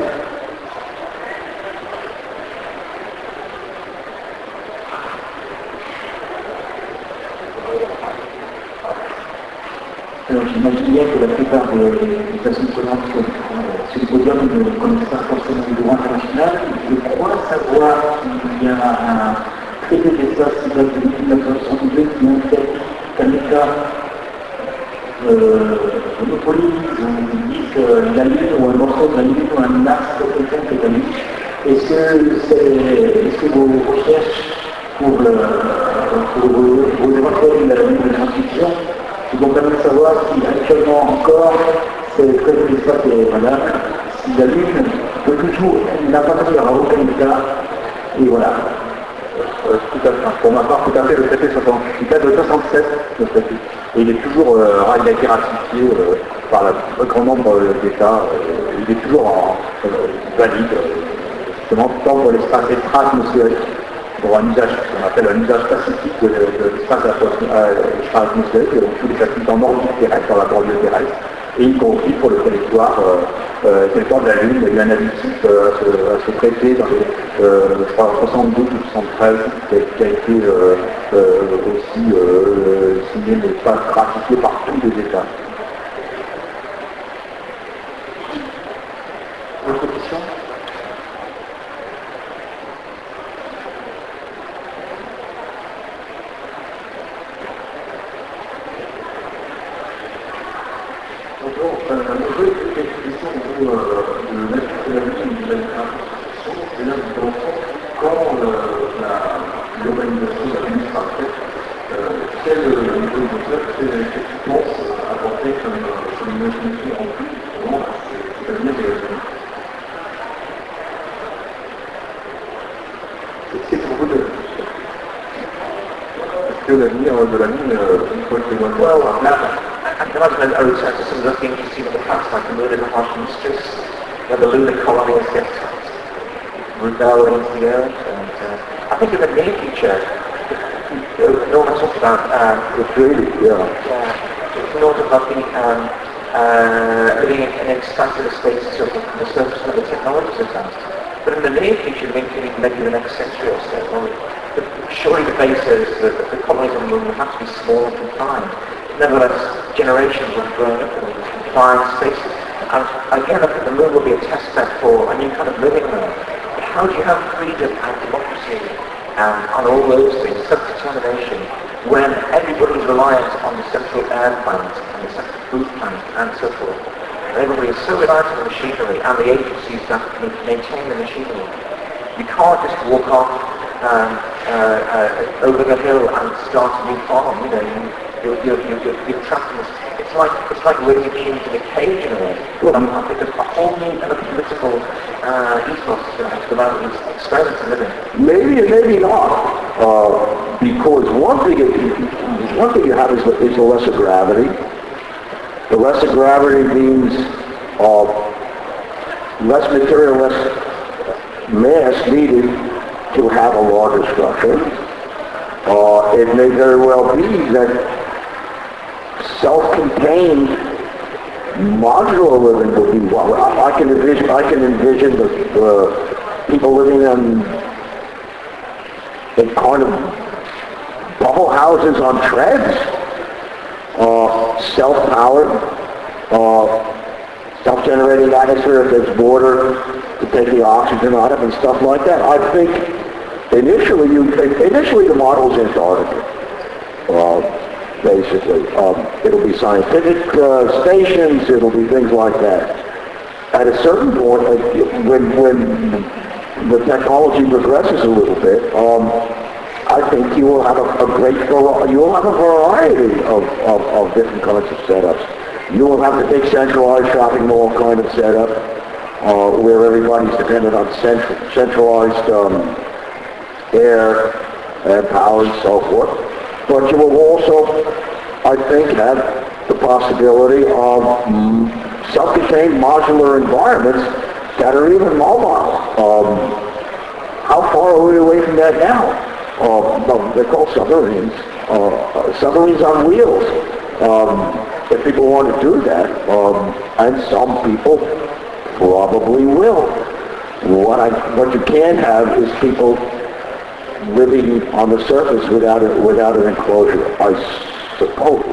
Alors j'imagine bien que la plupart des, des personnes prenantes sur le podium ne connaissent pas forcément le droit international. Je crois savoir qu'il y a un traité d'État civil de mille neuf cent soixante-deux qui interdit qu'un État euh, monopolise ou dise que la Lune ou un morceau de la Lune ou un axe quelconque est à lui. Est-ce que, est-ce que vos recherches pour, le, pour vos, vos éventuelles de la science-fiction vous ont permis de savoir si actuellement encore c'est très télescope est valable, si la Lune peut toujours n'apparaître à aucun état, et voilà. Euh, tout à fait. Pour ma part, tout à fait, le traité soixante-sept, il date de soixante-sept, le traité. Et il est toujours, euh, il a été ratifié euh, par la, un grand nombre d'États. Euh, il est toujours en, euh, valide, euh, justement, tant pour l'espace extra-atmosphérique, pour un usage, ce qu'on appelle un usage pacifique de, de l'espace extra-atmosphérique, donc tous les satellites en orbite terrestre, dans la banlieue terrestre, et y compris pour le territoire, euh, euh, territoire de la Lune. Il y a eu un additif euh, à, ce, à ce traité dans les euh, je crois, soixante-douze ou soixante-treize qui a, qui a été euh, euh, aussi euh, signé mais pas ratifié par tous les États. Autre question? Bonjour, euh, je voudrais poser une question au niveau euh, de l'astronomie et de la construction. C'est-à-dire que dans le fond, quand euh, la globalisation de la Lune sera faite, euh, quel niveau de peuple, quelle réponse apporter comme, comme une ingénierie en plus, justement, à cet avenir de la Lune? C'est pour vous de... Est-ce que l'avenir de la Lune, une fois que les Well, I can imagine a return to some of the things you've seen in the past, like the lunar Martian mistress, where the lunar colonies get rebel against the Earth, and uh, I think in the near future, no one talks about um, Really, yeah. uh, no one talks about being um, uh, living in an expansive space to the surface of the technologies advanced. But in the near future, maybe maybe the next century or so, well, the, surely the bases, the, the colonies on the moon will have to be small and confined. Nevertheless, generations will have grown up in confined spaces. And again, I think the moon will be a test bed for a new kind of living there. But how do you have freedom and democracy and on all those things, self-determination, when everybody's reliant on the central air plant and the central food plant and so forth? And everybody is so reliant on the machinery and the agencies that maintain the machinery. You can't just walk off um, uh, uh, over the hill and start a new farm, you know. You, You're, you're, you're, you're trapped in this. It's like, it's like raising kings in a cage in a way. Um, I think there's a whole new kind of political uh, ethos to allow these experiments to live in. Maybe and maybe not, uh, because one thing, it, one thing you have is the, is the lesser gravity. The lesser gravity means uh, less material, less mass needed to have a larger structure. Uh, it may very well be that self-contained modular living would be well. I, I can envision. I can envision the, the people living in in kind of bubble houses on treads, uh, self-powered, uh, self-generating atmosphere if there's water to take the oxygen out of and stuff like that. I think initially, you initially the model's Antarctica. Uh, Basically, um, it'll be scientific uh, stations. It'll be things like that. At a certain point, like when when the technology progresses a little bit, um, I think you will have a, a great you will have a variety of, of, of different kinds of setups. You will have the big centralized shopping mall kind of setup, uh, where everybody's dependent on central, centralized um, air and power and so forth. But you will also, I think, have the possibility of mm, self-contained modular environments that are even mobile. Um, how far are we away from that now? Uh, well, they're called submarines. Uh, submarines on wheels. Um, if people want to do that, um, and some people probably will. What I, what you can have is people living on the surface without a, without an enclosure, I suppose.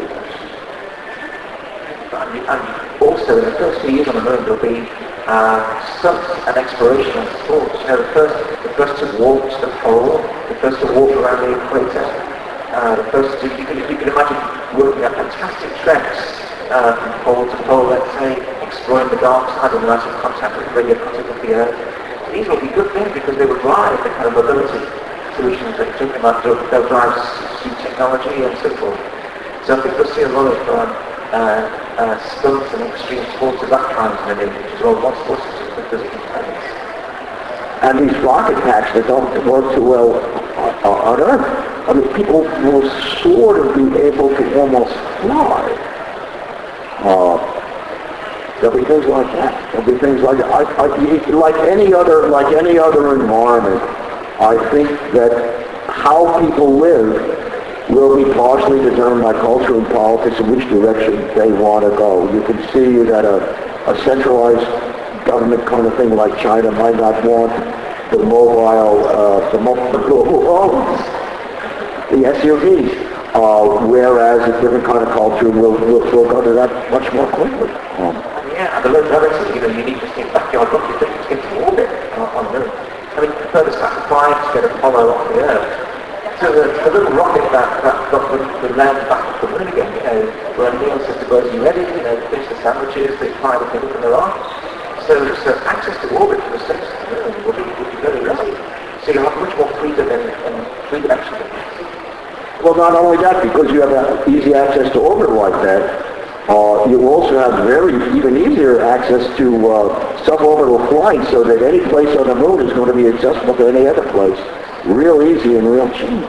And, and also, in the first few years on the moon, there'll be uh, some an exploration of sports. You know, the first, the first to walk to the pole, the first to walk around the equator, uh, the first to, you can, you can imagine working at fantastic treks uh, from pole to pole, let's say, exploring the dark side and out of contact with radio contact with the Earth. these will be good things because they will drive the kind of mobility solutions that you're talking about. They'll, they'll drive new technology and so forth. So I think we'll see a lot of um, uh, uh, stunts and extreme sports of that kind in the image as well. Lots of sorts of physical components. And these rocket packs that don't work too well on Earth, I mean, people will sort of be able to almost fly. Uh, there'll be things like that. There'll be things like I, I, like any other, like any other environment. I think that how people live will be partially determined by culture and politics in which direction they want to go. You can see that a, a centralized government kind of thing like China might not want the mobile, uh, the mobile phones, the S U Vs, uh, whereas a different kind of culture will, will, will go to that much more quickly. Um, yeah, and the low gravity, you know, you need to think backyard rocket to get to orbit on, on the Earth. I mean, further sacrifice to get Apollo on the Earth. So the, the little rocket that, that got the, the land back to the moon again, you know, where Neil says to boys, you ready? You know, finish the sandwiches, they fly the thing from their arm. So, so access to orbit for the space will be, will be very easy. So you have much more freedom and, and three-dimensional. Well, not only that, because you have uh, easy access to orbit like that, uh, you also have very, even easier access to uh, suborbital flight, so that any place on the moon is going to be accessible to any other place. Real easy and real cheap.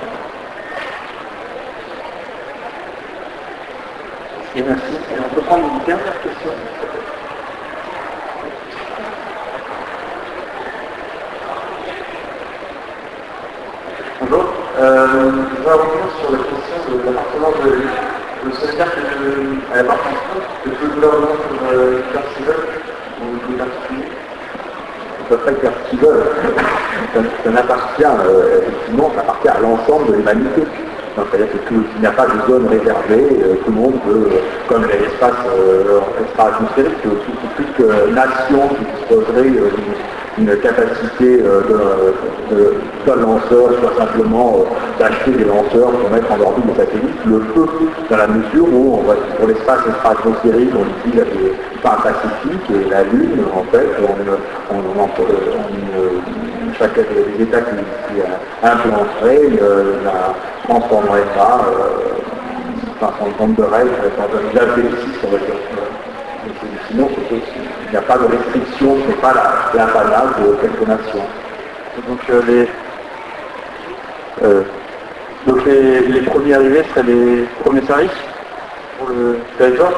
Et merci. Et on peut prendre une dernière question. Bonjour. Euh, je vais revenir sur la question de l'appartenance de l'Église. Ça veut dire que l'appartenance de tout le gouvernement pour faire ce qu'ils veulent ou de particulier. Ils peuvent pas le faire ce qu'ils veulent. Ça, ça n'appartient, euh, effectivement, ça appartient à l'ensemble de l'humanité. C'est-à-dire qu'il n'y a pas de zone réservée, euh, tout le monde peut, euh, comme l'espace euh, extra-atmosphérique, c'est aussi toute euh, nation qui disposerait euh, d'une une capacité euh, de, de, soit de lanceur, soit simplement euh, d'acheter des lanceurs pour mettre en orbite des satellites, le peut, dans la mesure où, on va, pour l'espace extra-atmosphérique, on utilise les phares pacifiques et la Lune, en fait, on, on, on, on, on chacun des États qui, qui implanteraient euh, la transformerait pas, euh, par son nombre de règles, par de l'abélissis, on va dire. Sinon, il n'y a pas de restriction, ce n'est pas l'apanage de quelques nations. Donc, euh, les, euh, donc les, les premiers arrivés seraient les premiers services pour le territoire.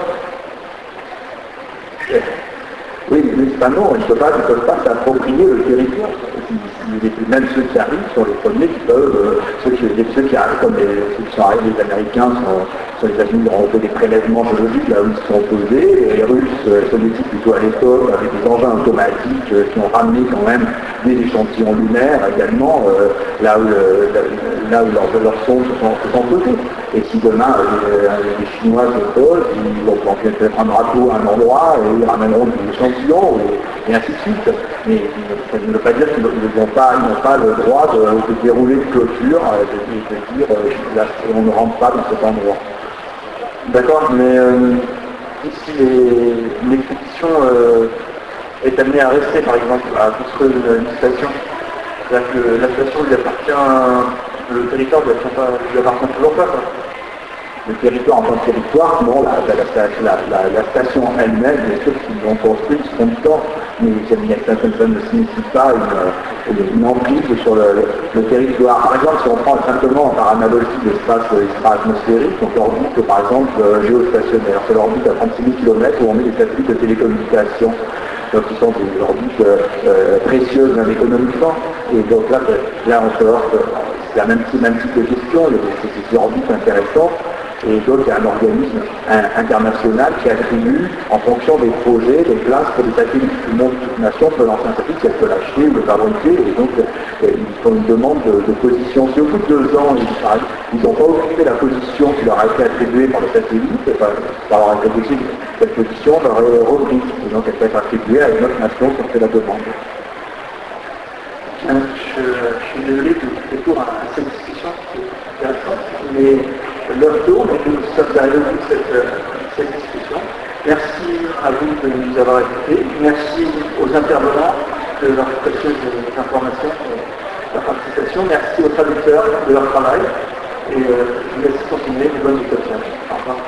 Oui, mais ça non, ils ne peuvent pas, ils peuvent pas s'approprier le territoire. Même ceux qui arrivent sont les premiers qui peuvent, euh, ceux, qui, ceux qui arrivent, comme les, ceux qui sont arrivés, les Américains sont, sont les États-Unis, ont fait des prélèvements géologiques là où ils se sont posés, et les Russes, euh, soviétiques plutôt à l'époque, avec des engins automatiques euh, qui ont ramené quand même des échantillons lunaires également, euh, là où, euh, là où leurs, leurs sondes se sont, se sont posées. Et si demain euh, les, les Chinois se posent, ils vont planter peut-être un drapeau à un endroit et ils ramèneront des échantillons et, et ainsi de suite. Mais ça ne veut pas dire qu'ils n'ont pas, pas le droit de, de dérouler une clôture et de, de dire euh, là, on ne rentre pas dans cet endroit. D'accord, mais euh, si l'expédition euh, est amenée à rester, par exemple, à construire une, une station, c'est-à-dire que la station lui appartient, le territoire ne lui appartient toujours pas, quoi. Le territoire en tant que territoire, non, la, la, la, la, la station elle-même, bien sûr, qu'ils l'ont construite, sont dedans, mais ça ne signifie pas une, une, une emprise sur le, le territoire. Par exemple, si on prend simplement par analogie l'espace extra-atmosphérique, on orbite par exemple géostationnaire, c'est l'orbite à trente-six mille kilomètres où on met des satellites de télécommunications. Donc, qui sont des orbites euh, précieuses même économiquement. Et donc là, là on se heurte, c'est la même, même type de question, c'est des orbites intéressantes. Et donc il y a un organisme un, international qui attribue, en fonction des projets, des places pour des satellites. Tout le monde, toute nation peut lancer un satellite, elle peut l'acheter ou le fabriquer, et donc euh, ils font une demande de, de position. Si au bout de deux ans, ils n'ont pas occupé la position qui leur a été attribuée par le satellite, enfin, par leur été possible, cette position leur est reprise, et donc elle peut être attribuée à une autre nation qui fait la demande. Je, je suis désolé de vous retour à, à cette discussion qui est intéressante, mais l'heure tourne et nous sommes arrivés au bout de cette, cette discussion. Merci à vous de nous avoir écoutés. Merci aux intervenants de leurs précieuses informations, de leur participation. Merci aux traducteurs de leur travail. Et euh, je vous laisse continuer. Une bonne discussion. Au revoir.